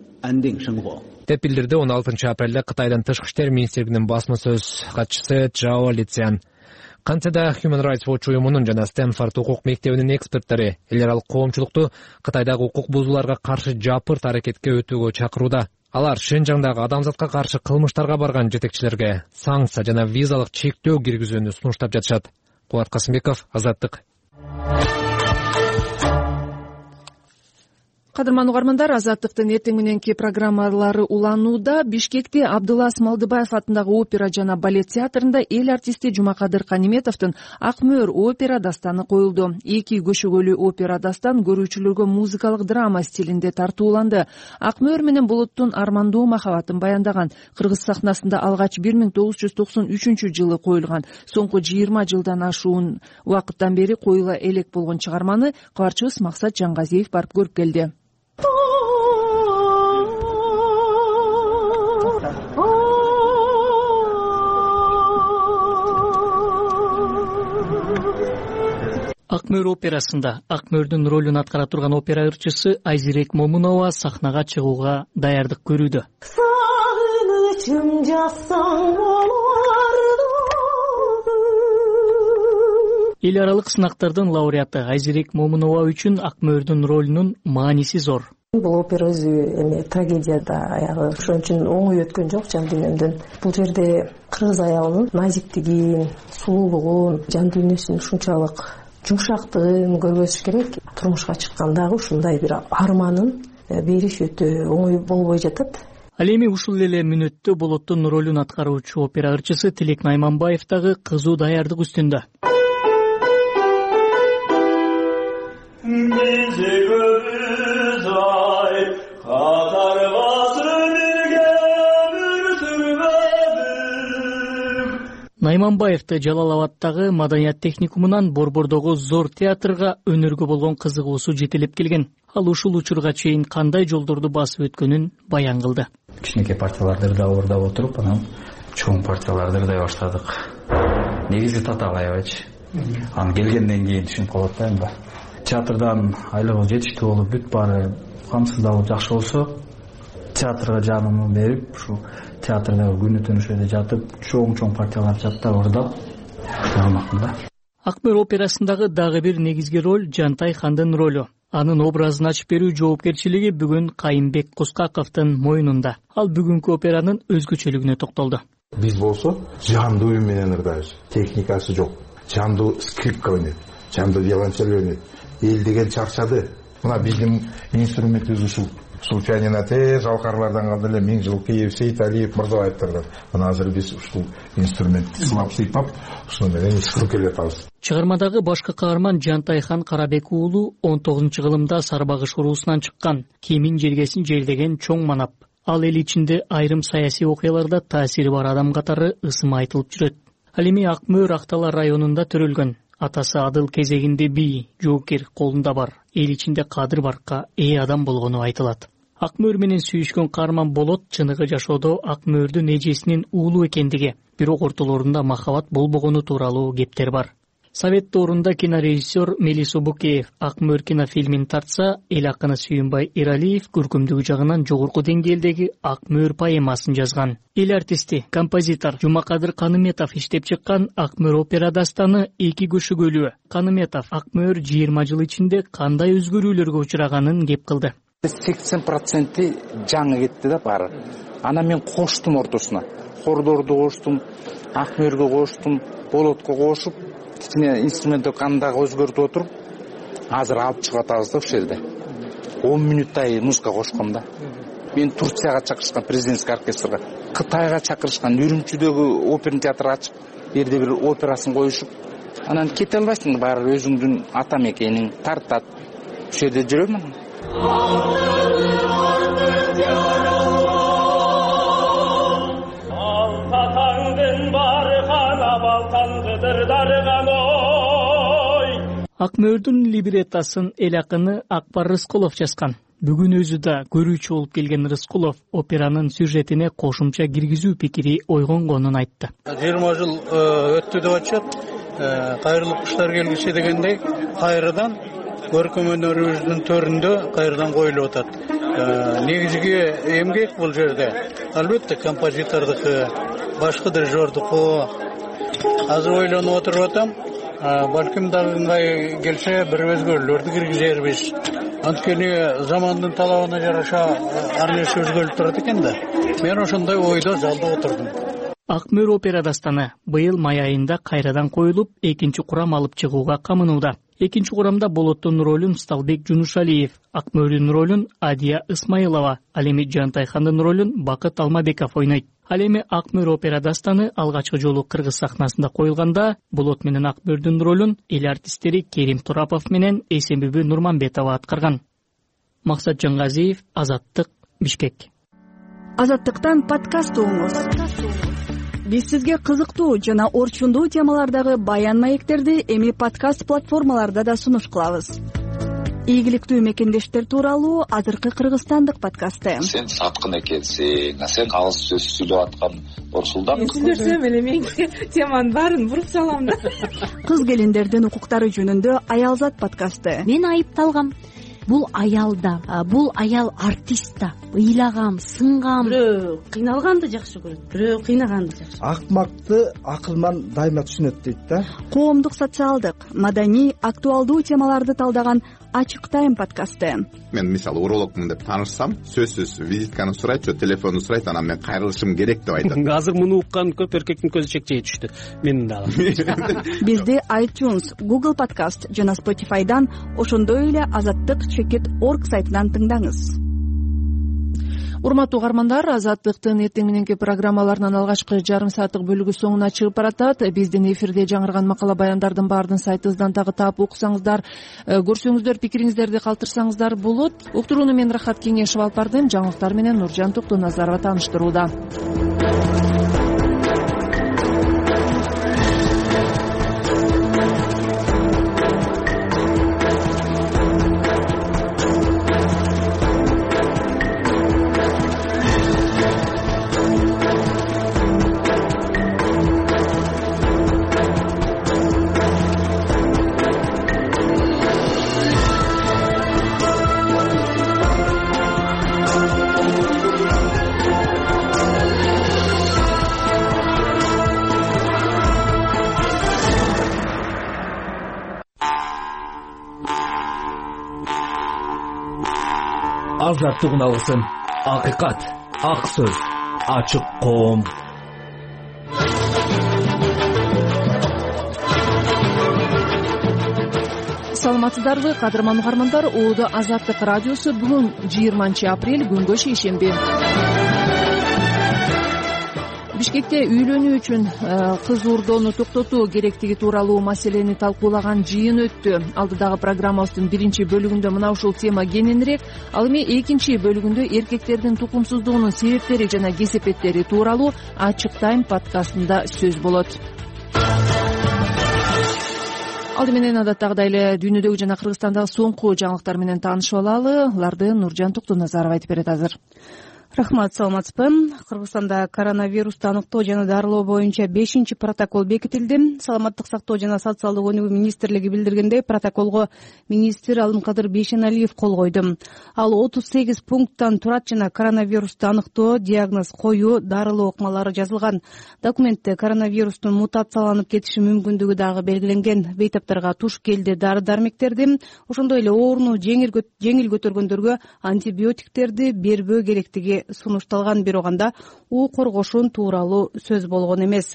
деп билдирди 16 апрелде Кытайдын тышкы иштер министрлигинин басма сөз катчысы Чжао Лицян. Кантеда Human Rights Watch уюмунун жана Стэнфорд укук мектебинин эксперттери эл аралык коомчулукту Кытайдагы укук бузууларга каршы жапырт аракетке өтүүгө чакырууда. Алар Шинжаңдагы адамзатка каршы кылмыштарга барган жетекчилерге санкция жана визалык чектөө киргизүүнү сунуштап жатышат. Кубат Касымбеков, Азаттык. Кадырман угармандар, Азаттыктын эртең мененки программалары уланууда. Бишкекте Абдулла Смалдыбаев атындагы опера жана балет театрында эл артисти Жумакадыр Каниметовдун Ак мөөр опера дастаны коюлду. Эки көшөгөлүү опера дастан көрүүчүлөргө музыкалык драма стилинде тартууланды. Ак мөөр менен Булуттун армандуу махабатын баяндаган. Кыргыз сахнасында алгач 1993 коюлган. Соңку 20 жылдан ашуун убакыттан бери коюла элек болгон чыгарманы кабарчыбыз Максат Жангазиев барып көрүп келди. Ак мөөр операсында Ак мөөрдүн ролун аткара турган опера ырчысы Айзирек Момунова сахнага чыгууга даярдык көрүүдө. Эл аралык сынактардын лауреаты Айзирек Момунова үчүн Ак мөөрдүн ролунун мааниси зор. Бул опера өзү трагедияда аягы ошон үчүн оңой өткөн жок жан дүйнөмдөн. Бул жерде кыргыз аялынын назиктигин, сулуулугун, жан дүйнөсүнүн ушунчалык жумшактыгын көргөзүш керек. Турмушка чыккандагы ушундай бир арманын бериш өтө оңой болбой жатат. Ал эми ушул эле мүнөттө Болоттун ролун аткаруучу опера ырчысы Тилек Найманбаев дагы кызуу даярдык үстүндө. Найманбаевди Жалал Абадтагы Маданият техникумунан Борбордогу Зор театрга өнөргө болгон кызыгуусу жетелеп келген. Ал ушул учурга чейин кандай жолдорду басып өткөнүн баян кылды. Кичинекей партияларды да ордап отуруп, анан чоң партияларды ырдай баштадык. Негизи татаал аябайчы. Анан келгенден кийин түшүнүп калат да эми. Театрдан айлыгы жетиштүү болуп, бүт баары камсыздалып жакшы болсо, театрга жанымды берип, ушу театрдагы күнү түнү ошол жерде жатып, чоң партиялар жаттап ордап калмакмын да. Акмөр операсындагы дагы бир негизги роль Жантай хандын ролу. Анын образын ачып берүү жоопкерчилиги бүгүн Кайымбек Кускаковдун мойнунда. Ал бүгүнкү операнын өзгөчөлүгүнө токтолду. Биз болсо жандуу үн менен ырдайбыз. Техникасы жок. Жандуу скрипка ойнойт, жандуу виолончель ойнойт. Эл деген чарчады. Мына биздин инструментибиз ушул. Ушул пианино жалкарлардан калды эле 1000 жыл Киев Сейит Алиев Мырзабаевдерден. Мына азыр биз ушул инструментти сылап сыйпап, ушуну менен ишкер келатабыз. Чыгармадагы башкы каарман Жантайхан Карабек уулу 19-кылымда Сарбагыш уруусунан чыккан, кийимин жергесин жерлеген чоң манап. Ал эл ичинде айрым саясий окуяларда таасири бар адам катары ысым айтылып жүрөт. Ал эми Акмөр Актала районунда төрөлгөн. Атасы Адыл кезегинде бий, жоокер колунда бар, эл ичинде кадыр баркка ээ адам болгону айтылат. Акмөр менен сүйүшкөн каарман Болот чыныгы жашоодо Акмөрдүн эжесинин уулу экендиги, бирок ортолорунда махабат болбогону тууралуу кептер бар. Совет доорунда кинорежиссер Мелис Букеев Акмөр кинофильмин тартса, эл акыны Сүйүнбай Иралиев көркөмдүгү жагынан жогорку деңгээлдеги Акмөр поэмасын жазган. Эл артисти, композитор Жумакадыр Каныметов иштеп чыккан Акмөр опера дастаны эки көшөгөлүү. Каныметов Акмөр 20 жыл ичинде кандай өзгөрүүлөргө учураганын кеп кылды. 80% жаңы кетти да баары. Ана мен коштум ортосуна. Хордорду коштум, Акмөргө коштум, Болотко кошуп, кичине инструментти кандагы өзгөртүп отуруп, азыр алып чыгып атабыз да ушул жерде. 10 мүнөттай музыка кошком да. Мен Турцияга чакырышкан президентский оркестрга, Кытайга чакырышкан, Үрүмчүдөгү оперный театрга ачып, жерде бир операсын коюшуп, анан кете албайсың, баары өзүңдүн ата мекениң тартат. Ушул жерде жүрөм. Акмөрдүн либретасын эл акыны Акбар Рыскулов жазган. Бүгүн өзү да көрүүчү болуп келген Рыскулов операнын сюжетине кошумча киргизүү пикири ойгонгонун айтты. 20 жыл өттү деп атышат. Кайрылык куштар келгичи дегендей, кайрадан көркөм өнөрүбүздүн төрүндө кайрадан коюлуп атат. Негизги эмгек бул жерде. Албетте композитордуку, башкы дирижердуку. Азыр ойлонуп отуруп атам. Балким дагы ыңгай келсе бир өзгөрүүлөрдү киргизербиз. Анткени замандын талабына жараша ар нерсе өзгөрүп турат экен да. Мен ошондой ойдо залда отурдум. Акмөр опера дастаны быйыл май айында кайрадан коюлуп, экинчи курам алып чыгууга камынууда. Экинчи курамда Болоттун ролун Сталбек Жунушалиев, Акмөрдүн ролун Адия Исмаилова, ал эми Жантайхандын ролун Бакыт Алмабеков ойнойт. Ал эми Акмөр опера дастаны алгачкы жолу кыргыз сахнасында коюлганда, Болот менен Акмөрдүн ролун эл артисттери Керим Турапов менен Эсенбүбү Нурманбетова аткарган. Максат Жангазиев, Азаттык, Бишкек. Азаттыктан подкаст угуңуз. Биз сизге кызыктуу жана орчундуу темалардагы баян маектерди эми подкаст платформаларда да сунуш кылабыз. Ийгиликтүү мекендештер тууралуу азыркы кыргызстандык подкасты. Сен саткын экенсиң, сен алыс сөз сүйлөп аткан Орсулдан. Сүйлөсөм эле мен теманын баарын буруп салам да. Кыз келиндердин укуктары жөнүндө Аялзат подкасты. Мен айыпталгам. Бул аял да, бул аял артист да. Ыйлагам, сынгам. Бирөө кыйналганды жакшы көрөт, бирөө кыйнаганды жакшы. Акмакты акылман дайыма түшүнөт дейт да. Коомдук, социалдык, маданий, актуалдуу темаларды талдаган Ачык тайм подкасты. Мен мисалы урологмун деп таанышсам, сөзсүз визитканы сурайт, же телефонду сурайт, анан мен кайрылышым керек деп айтат. Азыр муну уккан көп эркектин көзү чекчей түштү. Менин дагы. Бизди iTunes, Google Podcast жана Spotify'дан, ошондой эле Азаттык.org сайтынан тыңдаңыз. Урматтуу угармандар, Азаттыктын эртең мененки программаларынын алгачкы жарым сааттык бөлүгү соңуна чыгып баратат. Биздин эфирде жаңырган макала баяндардын баарын сайтыбыздан дагы таап уксаңыздар, көрсөңүздөр, пикириңиздерди калтырсаңыздар болот. Уктурууну мен Рахат Кеңешев алып бардым, жаңылыктар менен Нуржан Токтоназарова тааныштырууда. азаттык уналгысын. Акыйкат, ак сөз, ачык коом. Саламатсыздарбы, кадырман угармандар. Оодо Азаттык радиосу бүгүн 20 апрель күнгө шейшемби. Бишкекте үйлөнүү үчүн кыз уурдоону токтотуу керектиги тууралуу маселени талкуулаган жыйын өттү. Алдыдагы программабыздын биринчи бөлүгүндө мына ушул тема кененирээк, ал эми экинчи бөлүгүндө эркектердин тукумсуздугунун себептери жана кесепеттери тууралуу Ачык Тайм подкастында сөз болот. Алды менен адаттагыдай эле дүйнөдөгү жана Кыргызстандагы соңку жаңылыктар менен таанышып алалы. Аларды Нуржан Токтоназаров айтып берет азыр. Рахмат, саламатсызбы. Кыргызстанда коронавирусту аныктоо жана дарылоо боюнча 5 протокол бекитилди. Саламаттык сактоо жана социалдык өнүгүү министрлиги билдиргендей, протоколго министр Алымкадыр Бейшеналиев кол койду. Ал 38 пункттан турат жана коронавирусту аныктоо, диагноз коюу, дарылоо ыкмалары жазылган. Документте коронавирустун мутацияланып кетиши мүмкүндүгү дагы белгиленген. Бейтаптарга туш келди дары-дармектерди, ошондой эле ооруну жеңил көтөргөндөргө антибиотиктерди бербөө керектиги сунушталган. Бирок анда коргошун тууралуу сөз болгон эмес.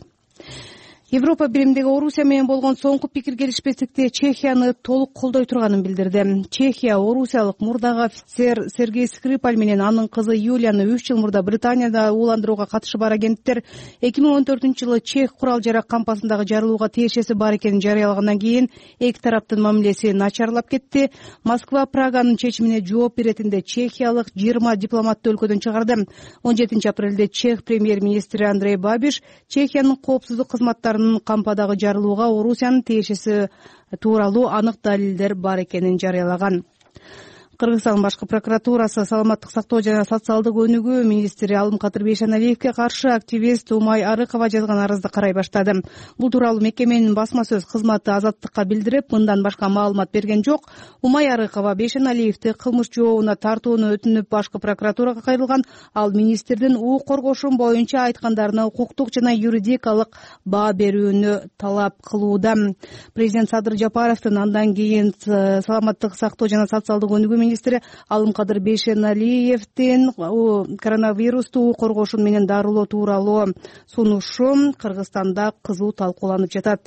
Европа биримдиги Орусия менен болгон соңку пикир келишпестикте Чехияны толук колдой турганын билдирди. Чехия орусиялык мурдагы офицер Сергей Скрипаль менен анын кызы Юлияны 3 жыл мурда Британияда ууландырууга катышы бар агенттер 2014-жылы Чех курал жарак кампасындагы жарылууга тиешеси бар экенин жарыялагандан кийин эки тараптын мамилеси начарлап кетти. Москва Праганын чечимине жооп беретинде чехиялык 20 дипломатты өлкөдөн чыгарды. 17 апрелде Чех премьер-министри Андрей Бабиш Чехиянын коопсуздук кызматтарынын кампадагы жарылууга Орусиянын тиешеси тууралуу анык далилдер бар экенин жарыялаган. Кыргызстан башкы прокуратурасы саламаттык сактоо жана социалдык өнүгүү министри Алымкадыр Бейшеналиевке каршы активист Умай Арыкова жазган арызды карай баштады. Бул тууралуу мекеменин басма сөз кызматы Азаттыкка билдирип, мындан башка маалымат берген жок. Умай Арыкова Бейшеналиевди кылмыш жообуна тартууну өтүнүп башкы прокуратурага кайрылган. Ал министрдин коргошун боюнча айткандарына укуктук жана юридикалык баа берүүнү талап кылууда. Президент Садыр Жапаровдун андан кийин саламаттык сактоо жана социалдык өнүгүү министри Алымкадыр Бейшеналиевдин коронавирусту коргошун менен дарылоо тууралуу сунушу Кыргызстанда кызуу талкууланып жатат.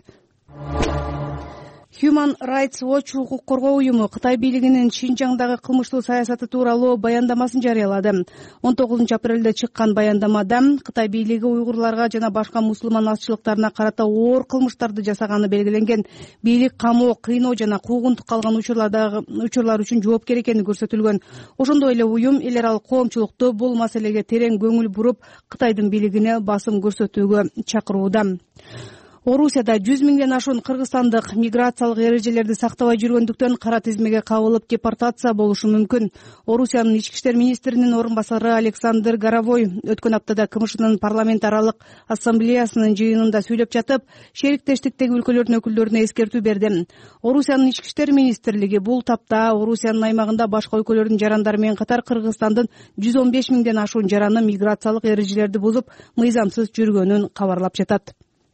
Human Rights Watch укук коргоо уюму Кытай бийлигинин Шинжаңдагы кылмыштуу саясаты тууралуу баяндамасын жарыялады. 19 апрелде чыккан баяндамада Кытай бийлиги уйгурларга жана башка мусулман азчылыктарына карата оор кылмыштарды жасаганы белгиленген. Бийлик камоо, кыйноо жана куугунтукка алган учурлар үчүн жоопкер экени көрсөтүлгөн. Ошондой эле уюм эл аралык коомчулукту бул маселеге терең көңүл буруп, Кытайдын бийлигине басым көрсөтүүгө чакырууда. Орусияда 100 миңден ашуун кыргызстандык миграциялык эрежелерди сактабай жүргөндүктөн кара тизмеге кабылып депортация болушу мүмкүн. Орусиянын ички иштер министринин орун басары Александр Горовой өткөн аптада КМШнын парламент аралык ассамблеясынын жыйынында сүйлөп жатып, шериктештиктеги өлкөлөрдүн өкүлдөрүнө эскертүү берди. Орусиянын ички иштер министрлиги бул тапта Орусиянын аймагында башка өлкөлөрдүн жарандары менен катар Кыргызстандын 115 миңден ашуун жараны миграциялык эрежелерди бузуп, мыйзамсыз жүргөнүн кабарлап жатат.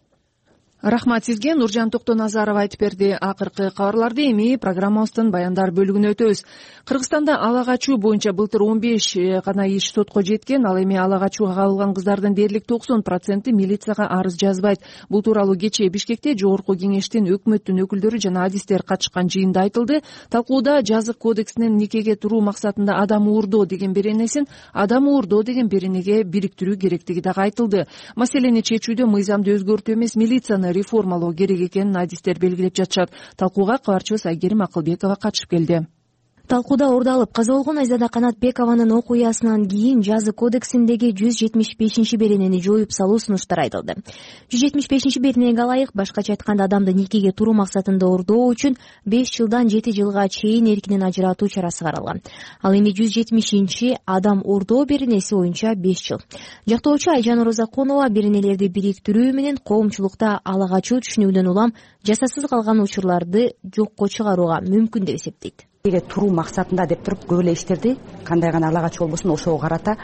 Рахмат сизге, Нуржан Токтоназаров айтып берди. Акыркы кабарларды эми программабыздын баяндар бөлүгүнө өтөбүз. Кыргызстанда ала качуу боюнча былтыр 15 гана иш сотко жеткен. Ал эми ала качууга кабылган кыздардын дээрлик 90% милицияга арыз жазбайт. Бул тууралуу кечээ Бишкекте Жогорку Кеңештин, өкмөттүн өкүлдөрү жана адистер катышкан жыйында айтылды. Талкууда жазык кодексинин никеге туруу максатында адам уурдоо деген беренесин адам уурдоо деген беренеге бириктирүү керектиги дагы айтылды. Маселени чечүүдө мыйзамды өзгөртүү эмес, милицияны реформалоо керек экенин адистер белгилеп жатышат. Талкууга кабарчыбыз Айгерим Акылбекова катышып келди. Талкууда ордалып каза болгон Айзада Канатбекованын окуясынан кийин жазык кодексиндеги 175 беренени жоюп салуу сунуштары айтылды. 175 беренеге ылайык, башкача айтканда, адамды никеге туруу максатында уурдоо үчүн 5 жылдан 7 жылга чейин эркинен ажыратуу чарасы каралган. Ал эми 170 адам уурдоо беренеси боюнча 5 жыл. Жактоочу Айжан Розаконова беренелерди бириктирүү менен коомчулукта ала качуу түшүнүгүнөн улам жасасыз калган учурларды жокко чыгарууга мүмкүн деп эсептейт. туруу максатында деп туруп көп эле иштерди кандай гана ала качуу болбосун ошого карата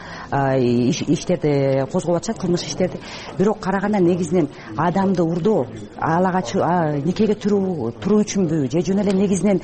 иштерди козгоп атышат, кылмыш иштерди. Бирок караганда негизинен адамды урдоо, ала качуу, никеге туруу үчүнбү же жөн эле негизинен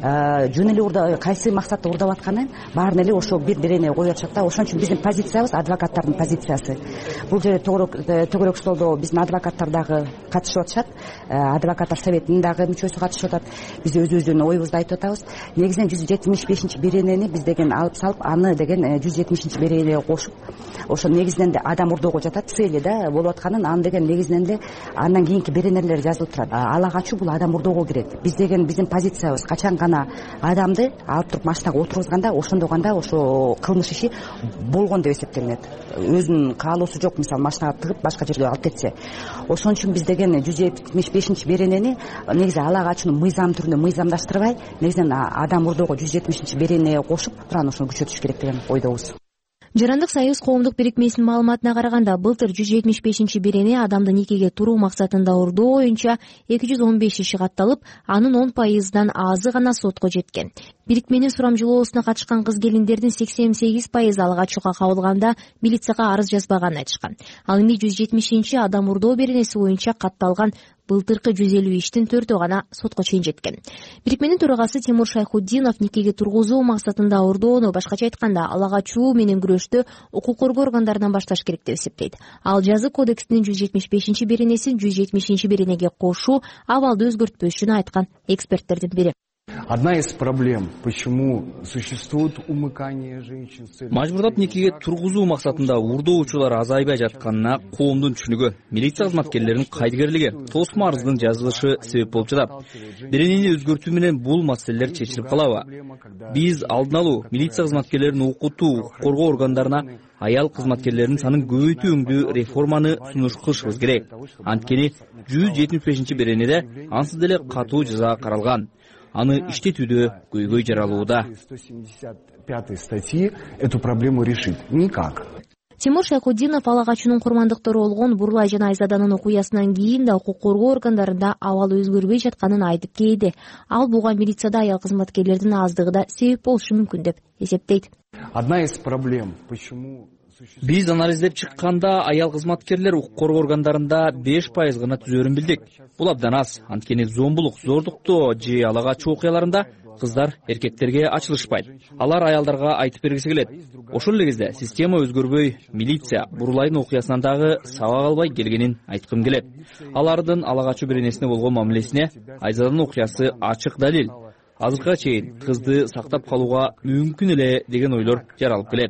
жөн эле кайсы максатта урдап атканын баарын эле ошо бир берене коюп атышат да. Ошон үчүн биздин позициябыз, адвокаттардын позициясы. Бул жерде төгөрөк столдо биздин адвокаттар дагы катышып атышат, адвокаттар советинин дагы мүчөсү катышып атат. Биз өзүбүздүн оюбузду айтып атабыз. Негизинен 175 беренени биз деген алып салып, аны деген 170 беренеге кошуп, ошо негизинен де адам урдоого жатат, цели да болуп атканын, аны деген негизинен де андан кийинки беренелер жазылып турат. Ала качуу бул адам урдоого кирет. Биз деген биздин позициябыз качан гана адамды алып туруп машинага отургузганда, ошондо гана ошо кылмыш иши болгон деп эсептелинет. Өзүнүн каалоосу жок, мисалы машинага тыгып башка жерге алып кетсе. Ошон үчүн биз деген 175 беренени негизи ала качууну мыйзам түрүндө мыйзамдаштырбай, негизинен адам урдоого 170 беренеге кошуп туран ошону күчөтүш керек деген ойдобуз. Жарандык союз коомдук бирикмесинин маалыматына караганда, былтыр 175 берене адамды никеге туруу максатында урдоо боюнча 215 иши катталып, анын 10%дан азы гана сотко жеткен. Бирикменин сурамжылоосуна катышкан кыз-келиндердин 88% ала качууга кабылганда милицияга арыз жазбаганын айтышкан. Ал эми 170 адам урдоо беренеси боюнча катталган былтыркы 150 иштин 4-өө гана сотко чейин жеткен. Бирикменин төрагасы Тимур Шайхутдинов никеге тургузуу максатында урдоону, башкача айтканда ала качуу менен күрөштү укук коргоо органдарынан башташ керек деп эсептейт. Ал жаза кодексинин 175 беренесин 170 беренеге кошуу абалды өзгөртпөшүн айткан эксперттердин бири. Одна из проблем, почему существует умыкание женщин. Мажбурдап никеге тургузуу максатында урдоочулар азайбай жатканына коомдун түшүнүгү, милиция кызматкерлеринин кайдыгерлиги, тосма арыздын жазылышы себеп болуп жатат. Беренени өзгөртүү менен бул маселелер чечилип калабы? Биз алдын алуу, милиция кызматкерлерин окутуу, коргоо органдарына аял кызматкерлеринин санын көбөйтүүңдүү реформаны сунуш кылышыбыз керек. Анткени 175 беренеде ансыз деле катуу жаза каралган. Аны иштетүүдө көйгөй жаралууда. 175 статьи эту проблему решит никак. Тимур Шайхутдинов ала качуунун курмандыктары болгон Бурлай жана Айзаданын окуясынан кийин да укук коргоо органдарында абал өзгөрбөй жатканын айтып келди. Ал буга милицияда аял кызматкерлердин аздыгы да себеп болушу мүмкүн деп эсептейт. Одна из проблем, почему биз анализдеп чыкканда аял кызматкерлер укук коргоо органдарында 5% гана түзөрүн билдик. Бул абдан аз. Анткени зомбулук, зордуктоо же ала качуу окуяларында кыздар эркектерге ачылышпайт. Алар аялдарга айтып бергиси келет. Ошол эле кезде система өзгөрбөй, милиция Бурлайдын окуясынан дагы сабак албай келгенин айткым келет. Алардын ала качуу беренесине болгон мамилесине Айзаданын окуясы ачык далил. Азыркыга чейин кызды сактап калууга мүмкүн эле деген ойлор жаралып келет.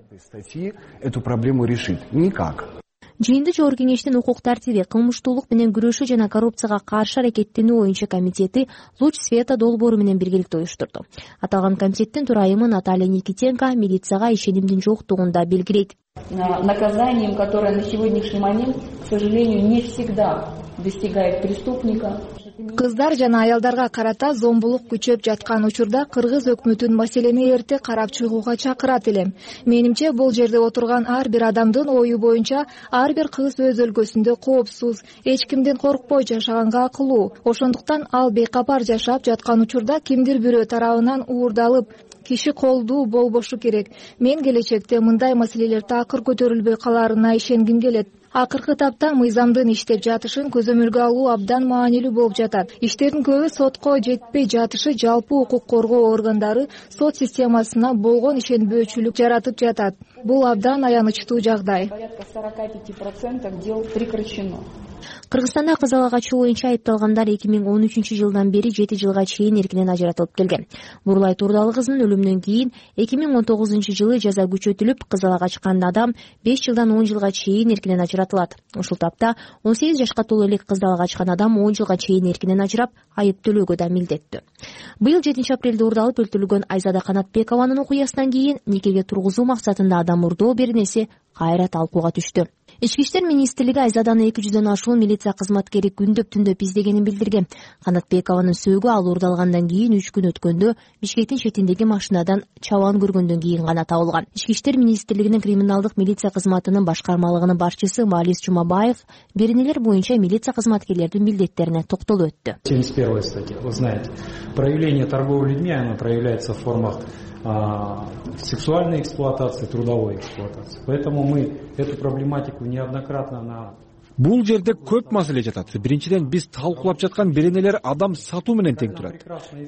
Эту проблему решит никак. Жыйынды жогорку кеңештин укук тартиби, кылмыштуулук менен күрөшүү жана коррупцияга каршы аракеттенүү боюнча комитети Луч Света долбоору менен биргеликте уюштурду. Аталган комитеттин төрайымы Наталья Никитенко милицияга ишенимдин жоктугун да белгилейт. Наказанием, которое на сегодняшний момент, к сожалению, не всегда достигает преступника. Кыздар жана аялдарга карата зомбулук күчөп жаткан учурда кыргыз өкмөтүн маселени эрте карап чыгууга чакырат элем. Менимче бул жерде отурган ар бир адамдын ою боюнча ар бир кыз өз өлкөсүндө коопсуз, эч кимден коркпой жашаганга акылуу. Ошондуктан ал бейкапар жашап жаткан учурда кимдир бирөө тарабынан уурдалып, киши колдуу болбошу керек. Мен келечекте мындай маселелер такыр көтөрүлбөй каларына ишенгим келет. Акыркы тапта мыйзамдын иштеп жатышын көзөмөлгө алуу абдан маанилүү болуп жатат. Иштердин көбү сотко жетпей жатышы жалпы укук коргоо органдары сот системасына болгон ишенбөөчүлүк жаратып жатат. Бул абдан аянычтуу жагдай. Порядка 45% дел прекращено. Кыргызстанда кыз ала качуу боюнча айыпталгандар 2013-жылдан бери 7 жылга чейин эркинен ажыратылып келген. Бурлай Турдалы кызынын өлүмүнөн кийин 2019-жылы жаза күчөтүлүп, кыз ала качкан адам 5 жылдан 10 жылга чейин эркинен ажыратылат. Ушул тапта 18 жашка толо элек кызды ала качкан адам 10 жылга чейин эркинен ажырап, айып төлөөгө да милдеттүү. Быйыл 7-апрелде уурдалып өлтүрүлгөн Айзада Канатбекованын окуясынан кийин никеге тургузуу максатында адам урдоо беренеси кайра талкууга түштү. Ички иштер министрлиги Айзаданы 200дөн ашуун милиция кызматкери күндөп түндөп издегенин билдирген. Канатбекованын сөөгү ал уурдалгандан кийин 3 күн өткөндө Бишкектин четиндеги машинадан чабан көргөндөн кийин гана табылган. Ички иштер министрлигинин криминалдык милиция кызматынын башкармалыгынын башчысы Малис Жумабаев беренелер боюнча милиция кызматкерлердин милдеттерине токтолуп өттү. 71 статья. Вы знаете, проявление торговли людьми, оно проявляется в формах сексуальной эксплуатации, трудовой эксплуатации. Поэтому мы эту проблематику неоднократно Бул жерде көп маселе жатат. Биринчиден биз талкуулап жаткан беренелер адам сатуу менен тең турат.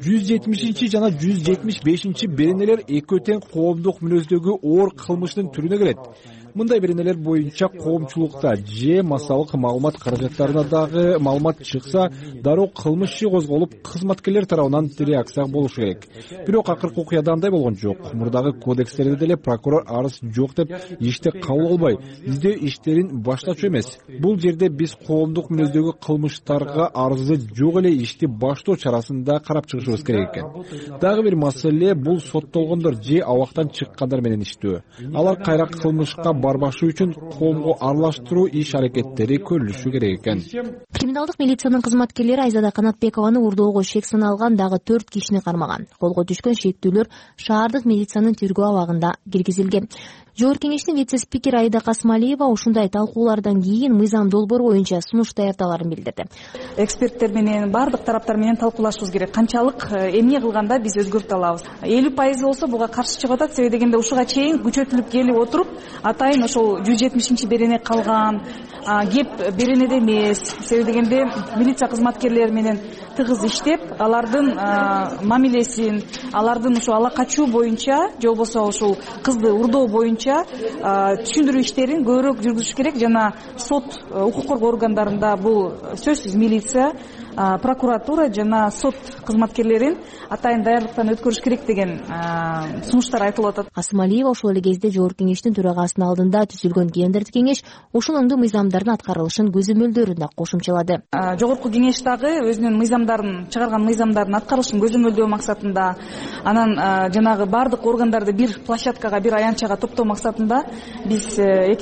170 жана 175 беренелер экөө тең коомдук мүнөздөгү оор кылмыштын түрүнө кирет. Мындай беренелер боюнча коомчулукта же массалык маалымат каражаттарына дагы маалымат чыкса, дароо кылмыш иши козголуп, кызматкерлер тарабынан реакция болушу керек. Бирок акыркы окуяда андай болгон жок. Мурдагы кодекстерде деле прокурор арыз жок деп ишти кабыл албай, бизде иштерин баштачу эмес. Бул жерде биз коомдук мүнөздөгү кылмыштарга арызы жок эле ишти баштоо чарасын да карап чыгышыбыз керек экен. Дагы бир маселе бул соттолгондор же абактан чыккандар менен иштөө. Алар кайра кылмышка барбашы үчүн коомго аралаштыруу иш аракеттери көрүлүшү керек экен. Криминалдык милициянын кызматкерлери Айзада Канатбекованы уурдоого шек саналган дагы 4 кишини кармаган. Колго түшкөн шектүүлөр шаардык милициянын тергөө абагында киргизилген. Жогорку кеңештин вице-спикери Аида Касмалиева ушундай талкуулардан кийин мыйзам долбоор боюнча сунуш даярдаларын билдирди. Эксперттер менен бардык тараптар менен талкуулашыбыз керек. Канчалык эмне кылганда биз өзгөртө алабыз. 50% болсо буга каршы чыгып атат. Себеби дегенде ушуга чейин күчөтүлүп келип отуруп, атайын ошол 170 берене калган, кеп беренеде эмес. Себеби дегенде милиция кызматкерлери менен тыгыз иштеп, алардын мамилесин, алардын ошо ала качуу боюнча, же болбосо ошол кызды урдоо боюнча түшүндүрүү иштерин көбүрөөк жүргүзүш керек. Жана сот, укук коргоо органдарында бул сөзсүз милиция, прокуратура жана сот кызматкерлерин атайын даярдыктан өткөрүш керек деген сунуштар айтылып атат. Касымалиева ошол эле кезде жогорку кеңештин төрагасынын алдында түзүлгөн гендердик кеңеш ошондо мыйзамдардын аткарылышын көзөмөлдөрүн да кошумчалады. Жогорку кеңеш дагы өзүнүн мыйзамдарын чыгарган мыйзамдардын аткарылышын көзөмөлдөө максатында, анан жанагы бардык органдарды бир площадкага, бир аянтчага топтоо максатында биз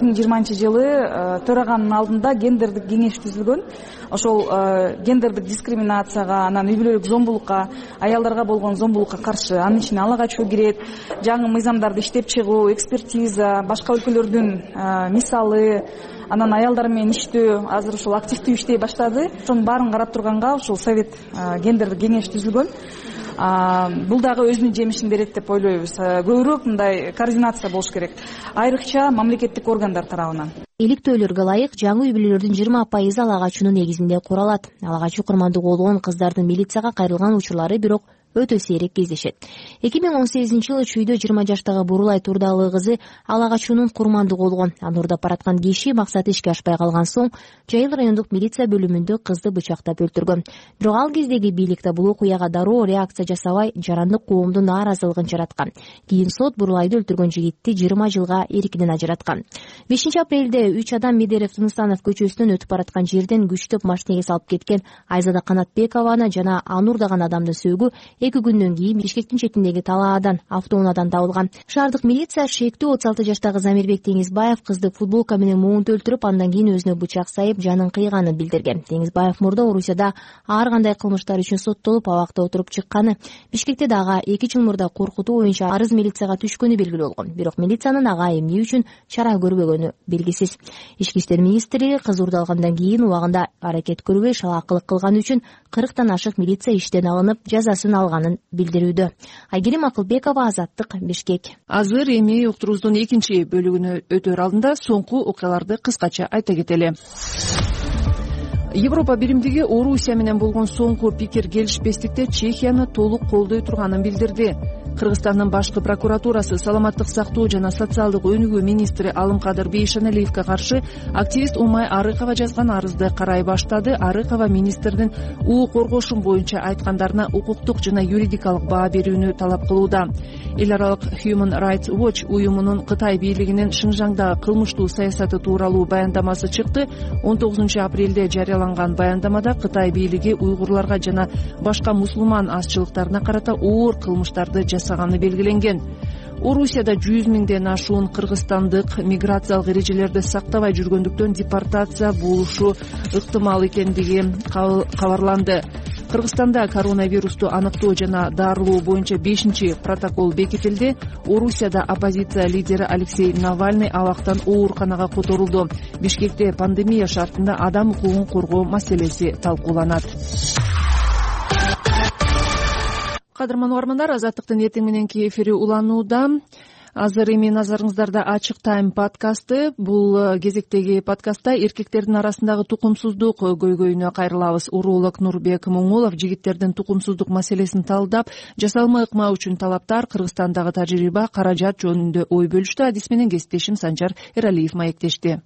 2020-жылы төраганын алдында гендердик кеңеш түзүлгөн. Ошол гендердик дискриминацияга, анан үй бүлөлүк зомбулукка, аялдарга болгон зомбулукка каршы анын ичине ала качуу кирет, жаңы мыйзамдарды иштеп чыгуу, экспертиза, башка өлкөлөрдүн мисалы, анан аялдар менен иштөө азыр ушул активдүү иштей баштады. Ошонун баарын карап турганга ушул совет гендердик кеңеш түзүлгөн. Бул дагы өзүнүн жемишин берет деп ойлойбуз. Көбүрөөк мындай координация болуш керек, айрыкча мамлекеттик органдар тарабынан. Иликтөөлөргө ылайык жаңы үй бүлөлөрдүн 20% ала качуунун негизинде куралат. Ала качуу курмандык болгон кыздардын милицияга кайрылган учурлары бирок өтө сейрек кездешет. 2018-жылы чүйдө 20 жаштагы Бурулай Турдалуу кызы ала качуунун курмандыгы болгон. Аны уурдап бараткан киши максаты ишке ашпай калган соң Жайыл райондук милиция бөлүмүндө кызды бычактап өлтүргөн. Бирок ал кездеги бийлик бул окуяга дароо реакция жасабай, жарандык коомдун нааразылыгын жараткан. Кийин сот Бурулайды өлтүргөн жигитти 20 жылга эркинен ажыраткан. 5-апрелде 3 адам Медерев Тыныстанов көчөсүнөн өтүп бараткан жерден күчтөп машинеге салып кеткен Айзада Канатбекованы жана аны уурдаган адамдын сөөгү 2 күндөн кийин Бишкектин четиндеги талаадан, автоунаадан табылган. Шаардык милиция шектүү 36 жаштагы Замирбек Теңизбаев кызды футболка менен муунтуп өлтүрүп, андан кийин өзүнө бычак сайып, жанын кыйганын билдирген. Теңизбаев мурда Орусияда ар кандай кылмыштар үчүн соттолуп, абакта отуруп чыкканы. Бишкекте дагы 2 жыл мурда коркутуу боюнча арыз милицияга түшкөнү белгилүү болгон. Бирок милициянын ага эмне үчүн чара көрбөгөнү белгисиз. Ички иштер министри кыз уурдалгандан кийин убагында аракет көрбөй шалаакылык кылганы үчүн 40тан ашык милиция иштен алынып, жазасын алганын билдирүүдө. Айгерим Акылбекова, Азаттык, Бишкек. Азыр эми уктуруубуздун экинчи бөлүгүнө өтөр алдында соңку окуяларды кыскача айта кетели. Европа биримдиги Орусия менен болгон соңку пикир келишпестикте Чехияны толук колдой турганын билдирди. Кыргызстандын башкы прокуратурасы саламаттык сактоо жана социалдык өнүгүү министри Алымкадыр Бейшеналиевге каршы активист Умай Арыкова жазган арызды карай баштады. Арыкова министрдин укук коргошун боюнча айткандарына укуктук жана юридикалык баа берүүнү талап кылууда. Эл аралык Human Rights Watch уюмунун Кытай бийлигинин Шинжаңдагы кылмыштуу саясаты тууралуу баяндамасы чыкты. 19 апрелде жарыяланган баяндамада Кытай бийлиги уйгурларга жана башка мусулман азчылыктарына карата оор кылмыштарды жасаганы белгиленген. Орусияда 100 миңден ашуун кыргызстандык миграциялык эрежелерди сактабай жүргөндүктөн депортация болушу ыктымал экендиги кабарланды. Кыргызстанда коронавирусту аныктоо жана дарылоо боюнча 5-чи протокол бекитилди. Орусияда оппозиция лидери Алексей Навальный абактан ооруканага которулду. Бишкекте пандемия шартында адам укугун коргоо маселеси талкууланат. Кадырман угармандар, Азаттыктын эртең мененки эфири уланууда. Азыр эми назарыңыздарда Ачык Тайм подкасты. Бул кезектеги подкастта эркектердин арасындагы тукумсуздук көйгөйүнө кайрылабыз. Уролог Нурбек Моңолов жигиттердин тукумсуздук маселесин талдап, жасалма ыкма үчүн талаптар, Кыргызстандагы тажрыйба, каражат жөнүндө ой бөлүштү. Адис менен кесиптешим Санжар Эралиев маектешти.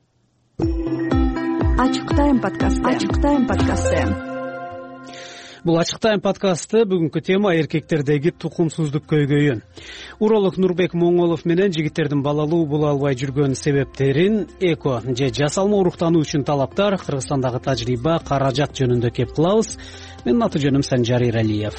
Ачык Тайм подкасты. Ачык Тайм подкасты. Бул Ачык Тайм подкасты бүгүнкү тема эркектердеги тукумсуздук көйгөйү. Уролог Нурбек Моңолов менен жигиттердин балалуу боло албай жүргөн себептерин, эко же жасалма уруктануу үчүн талаптар, Кыргызстандагы тажрыйба, каражат жөнүндө кеп кылабыз. Менин аты жөнүм Санжар Эралиев.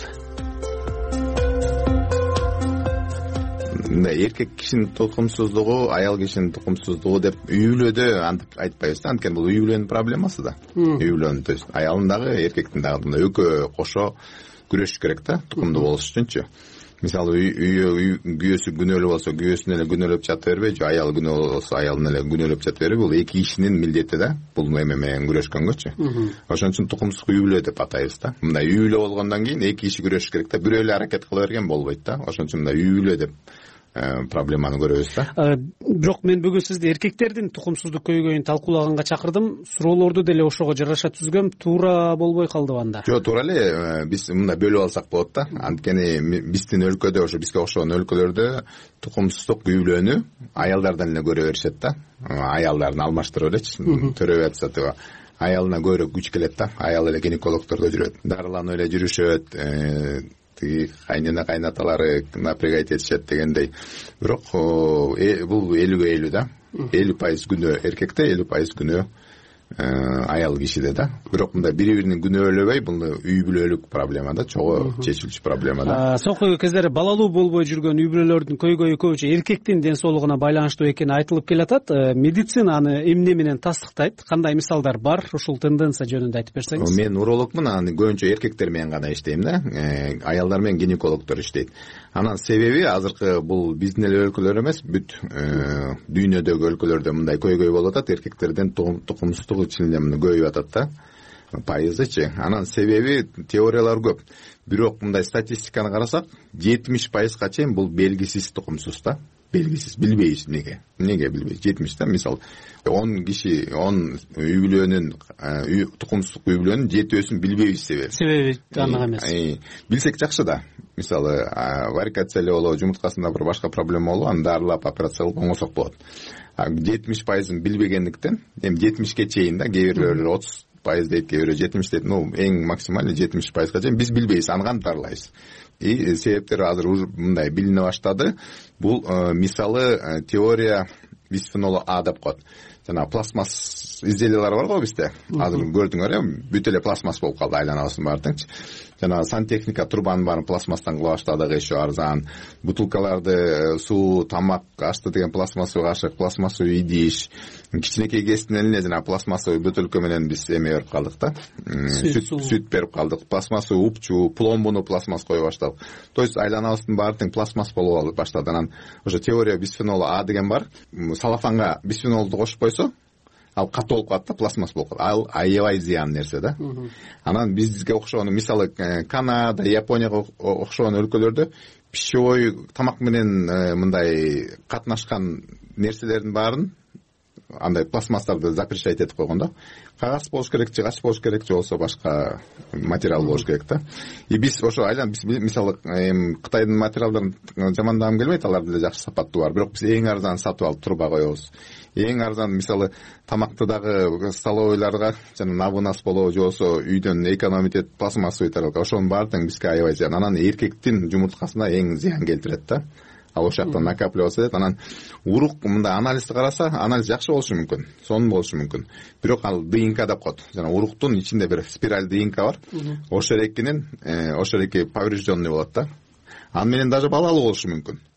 Эркек кишинин тукумсуздугу, аял кишинин тукумсуздугу деп үй бүлөдө антип айтпайбыз да, анткени бул үй бүлөнүн проблемасы да. Үй бүлөнүн, то есть аялдын дагы, эркектин дагы мындай экөө кошо күрөшүш керек да, тукумдуу болуш үчүнчү. Мисалы үй күйөөсү күнөөлүү болсо, күйөөсүн эле күнөөлөп чата бербей, же аялы күнөөлүү болсо, аялын эле күнөөлөп чата бербей, бул эки кишинин милдети да, бул эме менен күрөшкөнгөчү. Ошон үчүн тукумсуздук үй бүлө деп атайбыз да. Мындай үй бүлө болгондон кийин эки киши күрөшүш керек да, бирөө эле аракет кыла берген болбойт да. Ошон үчүн мындай үй бүлө деп проблеманы көрөбүз да. Бирок мен бүгүн сизди эркектердин тукумсуздук көйгөйүн талкуулаганга чакырдым. Суроолорду деле ошого жараша түзгөм. Туура болбой калдыбы анда? Жок, туура эле. Биз мындай бөлүп алсак болот да. Анткени биздин өлкөдө, ошо бизге окшогон өлкөлөрдө тукумсуздук үй бүлөнү аялдардан эле көрө беришет да. Аялдарын алмаштырып элечи, төрөп атса тыга. Аялына көбүрөөк күч келет да. Аял эле гинекологдордо жүрөт. Дарыланып эле жүрүшөт. Кайнена кайнаталары напрягать этишет дегендей. Бирок бул 50-50 да. 50% күнөө эркекте, 50% күнөө аял кишиде да. Бирок мындай бири-бирин күнөөлөбөй, бул үй бүлөлүк проблема да, чогуу чечилчү проблема да. Соңку кездери балалуу болбой жүргөн үй бүлөлөрдүн көйгөйү көбүнчө эркектин ден соолугуна байланыштуу экени айтылып келатат. Медицина аны эмне менен тастыктайт? Кандай мисалдар бар? Ушул тенденция жөнүндө айтып берсеңиз. Мен урологмун, аны көбүнчө эркектер менен гана иштейм да. Аялдар менен гинекологдор иштейт. Анан себеби азыркы бул биздин эле өлкөлөр эмес, бүт дүйнөдөгү өлкөлөрдө мындай көйгөй болуп атат, эркектерден тукумсуздук ичинде мына көбөйүп атат да. Пайызычы. Анан себеби теориялар көп. Бирок мындай статистиканы карасак, 70%га чейин бул белгисиз тукумсуз да. Белгисиз, билбейбиз эмнеге. Эмнеге билбейбиз. 70 мисалы 10 киши, 10 үй бүлөнүн тукумсуздук үй бүлөнүн жетөөсүн билбейбиз себеби. Себеби анак эмес. Билсек жакшы да. Мисалы варикация болобу, жумурткасында бир башка проблема болобу, аны дарылап операция кылып оңосок болот. 70%-ын билбегендиктен, эми 70ке чейин да, кээ бирлөр 30% дейт, кээ бирлөр 70 дейт, эң максималь 70%га чейин биз билбейбиз, аны кантип дарылайбыз. Себептери азыр мындай билине баштады. Бул мисалы теория бисфенол А деп коет. Жана пластмасс изделиялар бар го бизде. Азыр көрдүңөр, бүт эле пластмасс болуп калды, айланабыздын баары тең. Жана сантехника трубанын баарын пластмасстан кыла баштадык, еще арзан. Бутылкаларды суу, тамак, ашты деген пластмассовый кашык, пластмассовый идиш, кичинекей кесиптин элине жана пластмассовый бөтөлкө менен биз эме берип калдык да. Сүт берип калдык. Пластмассовый упчу, пломбуну пластмасс кое баштадык. То есть айланабыздын баары тең пластмасс болуп баштады. Анан уже теория бисфенол А деген бар. Салафанга бисфенолду кошуп койсо, ал катуу болуп калат да, пластмасс болуп калат. Ал аябай зыян нерсе да. Анан бизге окшогон, мисалы Канада, Японияга окшогон өлкөлөрдө пищевой тамак менен мындай катнашкан нерселердин баарын андай пластмасстарды запрещать этип койгон да. Кагаз болуш керек, жыгач болуш керек, же болсо башка материал болуш керек да. И биз ошо биз мисалы Кытайдын материалдарын жамандагым келбейт, алар деле жакшы сапаттуу бар. Бирок биз эң арзан сатып алып труба коебуз. Эң арзан мисалы тамакты дагы столовойларга жана на вынос болобу, же болсо үйдөн экономить этип пластмассовый тарелка, ошонун баары тең бизге аябай зыян. Анан эркектин жумурткасына эң зыян келтирет да. Ал ошол жактан накапливаться этет. Анан урук мындай анализди караса, анализ жакшы болушу мүмкүн, сонун болушу мүмкүн. Бирок ал ДНК деп коет. Жана уруктун ичинде бир спираль ДНК бар. Ошол эки поврежденный болот да. Аны менен даже балалуу болушу мүмкүн.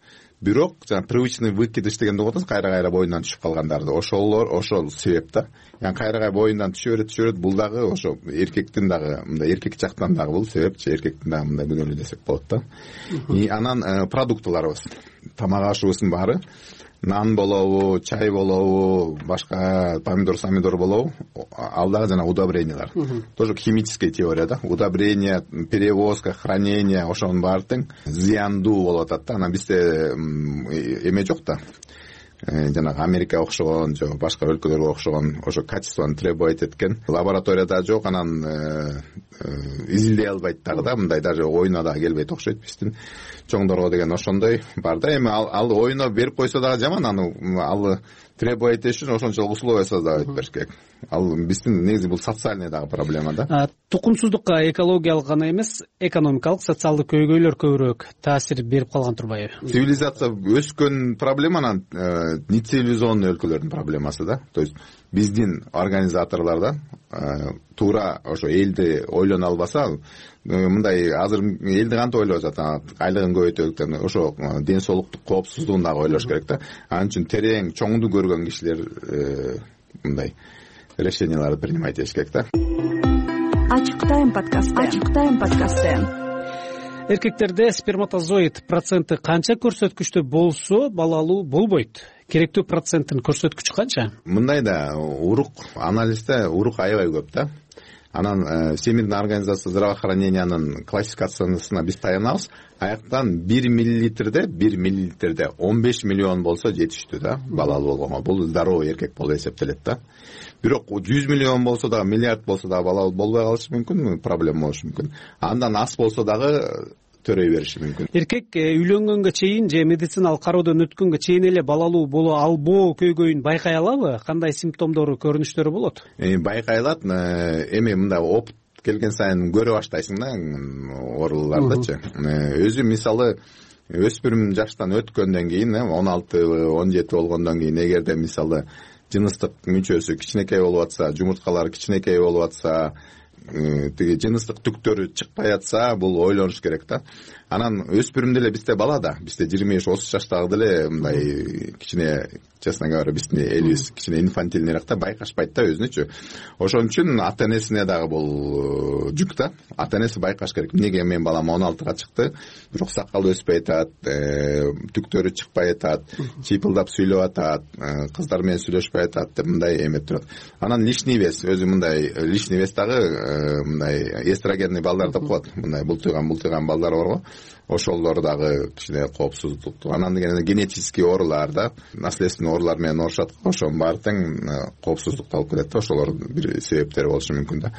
бирок жанагы привычный выкидыш деген деп атабыз, кайра боюнан түшүп калгандарды. Ошол себеп да. Яны кайра боюнан түшө берет, бул дагы ошо эркектин дагы, мындай эркек жактан дагы бул себеп, эркектин дагы мындай күнөөлүү десек болот да. Анан продуктыларыбыз, тамак ашыбыздын баары, нан болобу, чай болобу, башка помидор болобу, ал дагы жана удобрениялар. Тоже химическая теория да. Удобрение, перевозка, хранение, ошонун баардыгы зыяндуу болуп атат да. Анан бизде эме жок да. Жанагы Америка окшогон, же башка өлкөлөргө окшогон ошо качествону требовать эткен лабораторияда жок, анан изилдей албайт дагы да, мындай даже оюна дагы келбейт окшойт биздин чоңдорго деген ошондой бар да. Эми ал оюна берип койсо дагы жаман, ал требовать этиш үчүн ошончолук условия создавать бериш керек. Ал биздин негизи бул социальный дагы проблема да. Тукумсуздукка экологиялык гана эмес, экономикалык, социалдык көйгөйлөр көбүрөөк таасир берип калган турбайбы? Цивилизация өскөн проблема анан нецивилизованный өлкөлөрдүн проблемасы да. То есть биздин организаторлар да туура ошо элди ойлоно албаса, мындай азыр элди кантип ойлоп атат, айлыгын көбөйтөлүктөн ошо ден соолуктук коопсуздугун дагы ойлош керек да. Анын үчүн терең чоңду көргөн кишилер мындай решенияларды принимать этиш керек да. Ачык тайм подкасты. Эркектерде сперматозоид проценти канча көрсөткүчтө болсо балалуу болбойт? Керектүү проценттин көрсөткүчү канча? Мындай да, урук анализде урук аябай көп да. Анан Всемирная организация здравоохранениянын классификациясына биз таянабыз. Аяктан 1 миллилитрде 15 миллион болсо жетиштүү да, балалуу болгонго. Бул здоровый эркек болуп эсептелет да. Бирок 100 миллион болсо дагы, миллиард болсо дагы балалуу болбой калышы мүмкүн, проблема болушу мүмкүн. Андан аз болсо дагы төрөй бериши мүмкүн. Эркек үйлөнгөнгө чейин же медициналык кароодон өткөнгө чейин эле балалуу боло албоо көйгөйүн байкай алабы? Кандай симптомдору, көрүнүштөрү болот? Байкай алат. Эми мындай опыт келген сайын көрө баштайсың да оорулардычы. Өзү мисалы өспүрүм жаштан өткөндөн кийин, 16-17 болгондон кийин эгерде мисалы жыныстык мүчөсү кичинекей болуп атса, жумурткалары кичинекей болуп атса, тиги жыныстык түктөрү чыкпай атса, бул ойлонуш керек да. Анан өспүрүм деле бизде бала да, бизде 25-30 жаштагы деле мындай кичине, честно говоря, биздин элибиз кичине инфантильныйраак да, байкашпайт да өзүнүчү. Ошон үчүн ата-энесине дагы бул жүк да. Ата-энеси байкаш керек. Эмнеге менин балам 16-га чыкты, бирок сакалы өспөй атат, түктөрү чыкпай атат, чыйпылдап сүйлөп атат, кыздар менен сүйлөшпөй атат деп мындай эмет турат. Анан лишний вес, өзү мындай лишний вес дагы мындай эстрогенный балдар деп коет. Мындай бултуйган балдар барго. Ошолор дагы кичине коопсуздук. Анан деген генетический оорулар да, наследственный оорулар менен оорушат. Ошонун баары тең коопсуздукты алып келет да. Ошолор бир себептери болушу мүмкүн да.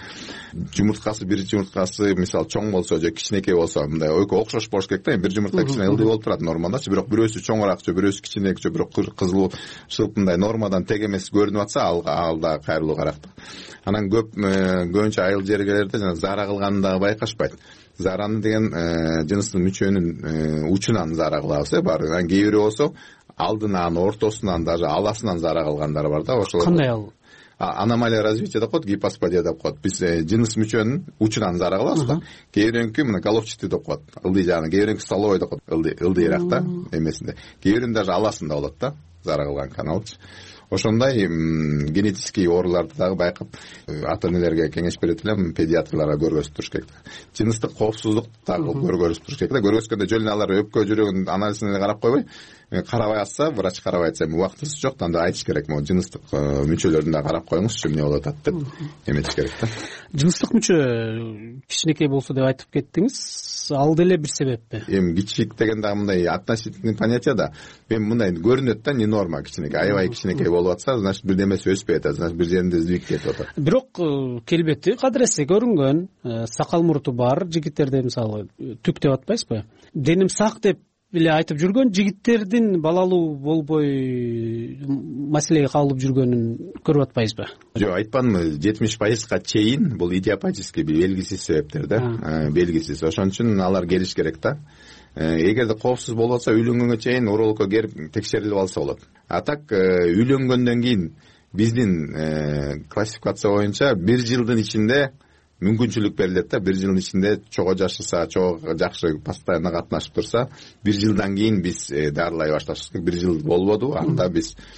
Бир жумурткасы мисалы чоң болсо же кичинекей болсо, мындай окшош болуш керек да. Бир жумуртка кичине ылдый болуп турат нормадачы, бирок бирөөсү чоңураак же бирөөсү кичинеак же бирок кызыл шылып мындай нормадан тег эмес көрүнүп атса, ал да кайрылуу карак да. Анан көбүнчө айыл жергелерде жана заара кылганын дагы байкашпайт. Зараны деген жыныстын мүчөнүн учунан заара кылабыз, баары. Кээ бири болсо алдынан, ортосунан, даже аласынан заара кылгандар бар да. Ошол кандай ал? Аномалия развития деп коет, гипосподия деп коет. Биз жыныс мүчөнүн учунан заара кылабыз да. Кээ биринки мына головчатый деп коет. Ылдый жагы, кээ биринки столовой деп коет. Ылдыйраак да эмесинде. Кээ бирин даже аласында болот да, заара кылган каналчы. Ошондой генетический ооруларды дагы байкап, ата-энелерге кеңеш берет элем, педиатрларга көргөзүп туруш керек. Жыныстык коопсуздук дагы көргөзүп туруш керек да. Көргөзгөндө жөн алар өпкө жүрөгүн анализине карап койбой, карабай атса, врач карабай атса, убактысы жок, анда айтыш керек, могу жыныстык мүчөлөрүн да карап коюңузчу, эмне болуп атат деп эметиш керек да. Жыныстык мүчө кичинекей болсо деп айтып кеттиңиз, ал деле бир себеппи? Эми кичик деген дагы мындай относительный понятие да. Эми мындай көрүнөт да, не норма кичинекей, аябай кичинекей болуп атса, значит бирдемеси өспөй атат, значит бир жеринде сдвиг кетип атат. Бирок келбети, кадыреси көрүнгөн, сакал муруту бар жигиттерде мисалы түк деп атпайсызбы? Деним сак деп эле айтып жүргөн жигиттердин балалуу болбой маселеге кабылып жүргөнүн көрүп атпайсызбы? Жок, айтпадымбы, 70%га чейин бул идиопатический белгисиз себептер да, белгисиз. Ошон үчүн алар келиш керек да. Эгерде коопсуз болуп атса, үйлөнгөнгө чейин урологко келип текшерилип алса болот. А так үйлөнгөндөн кийин биздин классификация боюнча 1 жылдын ичинде мүмкүнчүлүк берилет да, 1 жылдын ичинде чогуу жашаса, чогуу жакшы постоянно катнашып турса, 1 жылдан кийин биз дарылай башташыбыз керек. 1 жыл болбоду, анда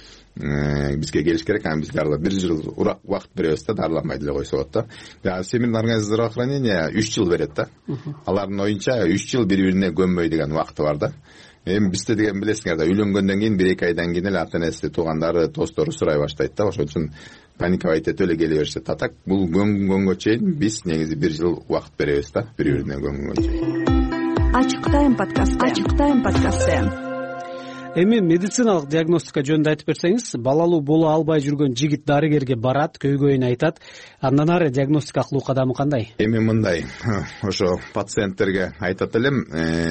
бизге келиш керек, анан биз дарылап 1 жыл убакыт беребиз да, дарыламай деле койсо болот да. Всемирный организация здравоохранения 3 жыл берет да. Алардын оюнча 3 жыл бири-бирине көмбөй деген убакыты бар да. Эми бизде деген билесиңер да, үйлөнгөндөн кийин 1-2 айдан кийин эле ата-энеси, туугандары, достору сурай баштайт да. Ошон үчүн паниковать этип эле келе беришет. Атак бул көңгөнгө чейин биз негизи 1 жыл убакыт беребиз да, бири-бирине көңгөнгө чейин. Ачык тайм подкасты. Эми медициналык диагностика жөнүндө айтып берсеңиз, балалуу боло албай жүргөн жигит дарыгерге барат, көйгөйүн айтат. Андан ары диагностика кылуу кадамы кандай? Эми мындай, ошо пациенттерге айтат элем,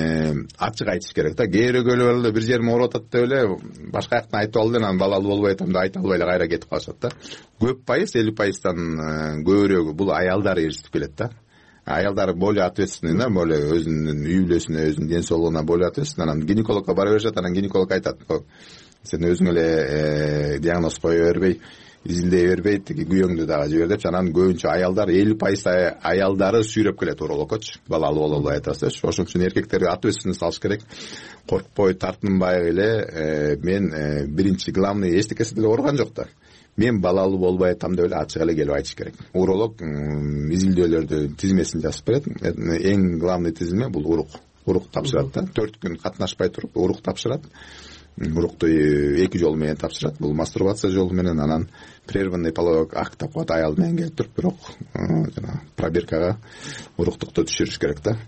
ачык айтыш керек да. Кээ бирөө бир жерим ооруп атат деп эле башка жактан айтып алды, анан балалуу болбой атам деп айта албай эле кайра кетип калышат да. Көп пайыз, 50%тан көбүрөөгү бул аялдар ээрчитип келет да. Аялдар более ответственный да, более өзүнүн үй бүлөсүнө, өзүнүн ден соолугуна более ответственный. Анан гинекологко бара беришет, анан гинеколог айтат: сен өзүң эле диагноз кое бербей, изилдей бербей, тиги күйөөңдү дагы жибер депчи. Анан көбүнчө аялдар, 50% аялдары сүйрөп келет урологкочу, балалуу боло албай атасычы. Ошон үчүн эркектерге ответственность алыш керек. Коркпой, тартынбай эле, мен биринчи главный эчтекеси деле ооруган жок да. Мен балалуу болбой атам деп эле ачык эле келип айтыш керек. Уролог изилдөөлөрдү тизмесин жазып берет. Эң главный тизме бул урук. Урук тапшырат да. 4 күн катнашпай туруп урук тапшырат. Урукту 2 жол менен тапшырат. Бул мастурбация жолу менен, анан прерванный половой акт деп коет, аял менен келип туруп, бирок жана пробиркага уруктукту түшүрүш керек да.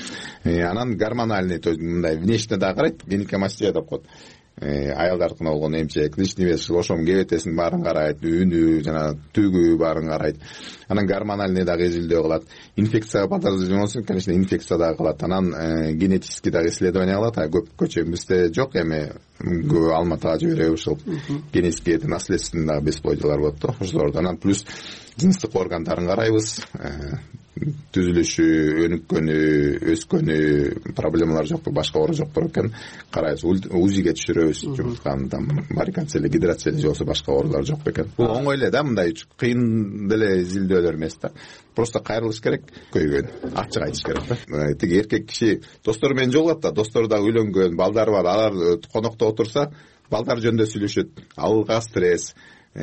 Анан гормональный, то есть мындай внешне да карайт, гинекомастия деп коет. Аялдардыкына болгон эмчек, лишний вес, ошонун кебетесин баарын карайт, үнү жана түгү баарын карайт. Анан гормональный дагы изилдөө кылат. Инфекция подозрение болсо, конечно, инфекция дагы кылат. Анан генетический дагы исследование кылат. Көпкө чейин бизде жок, эми Алматыга жиберебиз ушул генетический наследственный дагы бесплодиялар болот да. Ошолордон анан плюс жыныстык органдарын карайбыз. Түзүлүшү, өнүккөнү, өскөнү, проблемалар жокпу, башка оору жокпу экен карайбыз. УЗИге түшүрөбүз, жумуртканын варикация, гидрация же болсо башка оорулар жокпу экен. Бул оңой эле да, мындай кыйын деле изилдөөлөр эмес да. Просто кайрылыш керек, көйгөн, ачык айтыш керек да. Тиги эркек киши достору менен жолугат да, достору дагы үйлөнгөн, балдары бар, алар конокто отурса, балдар жөнүндө сүйлөшөт, алга стресс.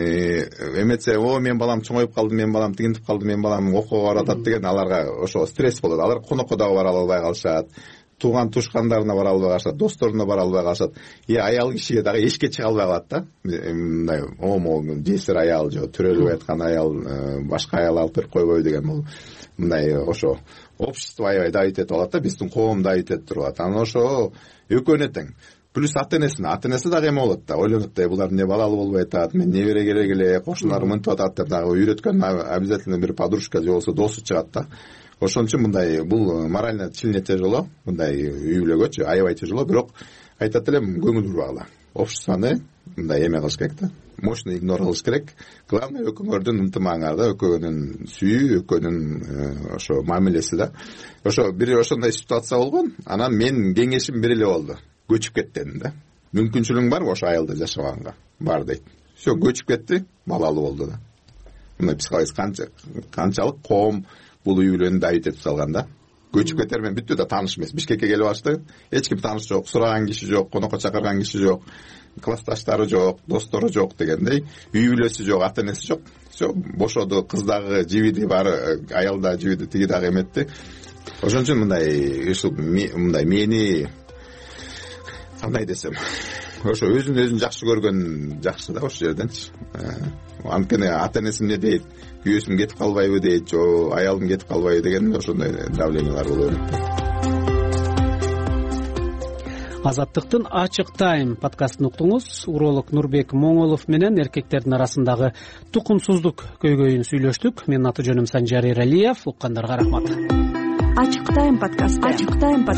Эметсе, мен балам чоңоюп калды, мен балам тигинтип калды, мен балам окууга баратат деген аларга ошо стресс болот. Алар конокко дагы бара албай калышат, тууган тушкандарына бара албай калышат, досторуна бара албай калышат. Аял кишиге дагы эчке чыга албай калат да. Мындай жесир аял же төрөлүп айткан аял башка аял алып берип койбойбу деген бул мындай ошо общество аябай давить этип алат да, биздин коом давить этип турат. Анан ошо экөөнө тең. Плюс ата-энеси дагы эме болот да, ойлонот да, булар эмне балалуу болбой атат, мен небере керек эле, кошуналарым мынтип атат деп дагы үйрөткөн обязательно бир подружка же болсо досу чыгат да. Ошон үчүн мындай бул морально сильно тяжело, мындай үй бүлөгөчү аябай тяжело, бирок айтат элем көңүл бурбагыла. Обществону мындай эме кылыш керек да, мощно игнор кылыш керек. Главное экөөңөрдүн ынтымагыңар да, экөөнүн сүйүү, экөөнүн ошо мамилеси да. Ошо бир ошондой ситуация болгон, анан мен кеңешим бир эле болду. Көчүп кет дедим да. Мүмкүнчүлүгүң барбы ошо айылда жашаганга? Бар дейт. Всё, көчүп кетти, балалуу болду да. Мына психология канчалык коом бул үй бүлөнү давить этип салган да. Көчүп кетер менен бүттү да, тааныш эмес. Бишкекке келип алышты. Эч ким тааныш жок, сураган киши жок, конокко чакырган киши жок, классташтары жок, достору жок дегендей, үй бүлөсү жок, ата-энеси жок. Всё, бошоду, кыз дагы жибиди, баары аял да жибиди, тиги дагы эметти. Ошон үчүн мындай мени кандай десем, ошо өзүн жакшы көргөн жакшы да ошол жерденчи. Анткени ата-энеси эмне дейт, күйөөсүм кетип калбайбы дейт, же аялым кетип калбайбы деген ошондой давлениялар болот. Азаттыктын Ачык тайм подкастын уктуңуз. Уролог Нурбек Моңолов менен эркектердин арасындагы тукумсуздук көйгөйүн сүйлөштүк. Менин аты жөнүм Санжар Эралиев. Уккандарга рахмат. Ачык тайм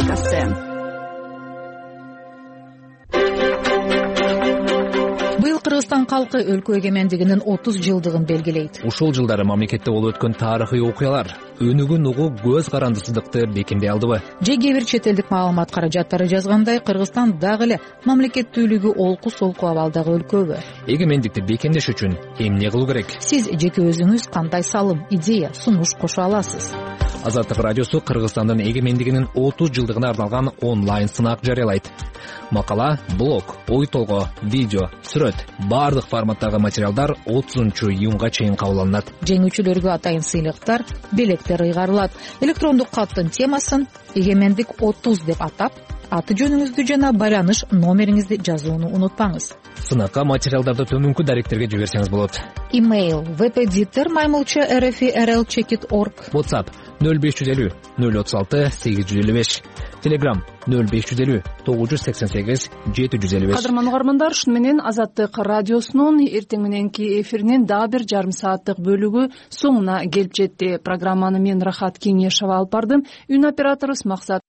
подкасты. Кыргызстан калкы өлкө эгемендигинин 30 жылдыгын белгилейт. Ушул жылдары мамлекетте болуп өткөн тарыхый окуялар өнүгүн угуу көз карандысыздыкты бекемдей алдыбы? Же кээ бир чет элдик маалымат каражаттары жазгандай, Кыргызстан дагы эле мамлекеттүүлүгү олку-солку абалдагы өлкөбү? Эгемендикти бекемдеш үчүн эмне кылуу керек? Сиз жеке өзүңүз кандай салым, идея, сунуш кошо аласыз? Азаттык радиосу Кыргызстандын эгемендигинин 30 жылдыгына арналган онлайн сынак жарыялайт. Макала, блог, ой толгоо, видео, сүрөт, баардык форматтагы материалдар 30-июнга чейин кабыл алынат. Жеңүүчүлөргө атайын сыйлыктар, белектер ыйгарылат. Электрондук каттын темасын «Эгемендик 30» деп атап, аты жөнүңүздү жана байланыш номериңизди жазууну унутпаңыз. Сынакка материалдарды төмөнкү даректерге жиберсеңиз болот. Имейл vpditter@rfi.rl.org. WhatsApp 0550 036 855. Telegram 0550 988 755. Кадырман угармандар, ушуну менен Азаттык радиосунун эртең мененки эфиринин дагы бир жарым сааттык бөлүгү соңуна келип жетти. Программаны мен Рахат Кеңешова алып бардым. Үн операторубуз Максат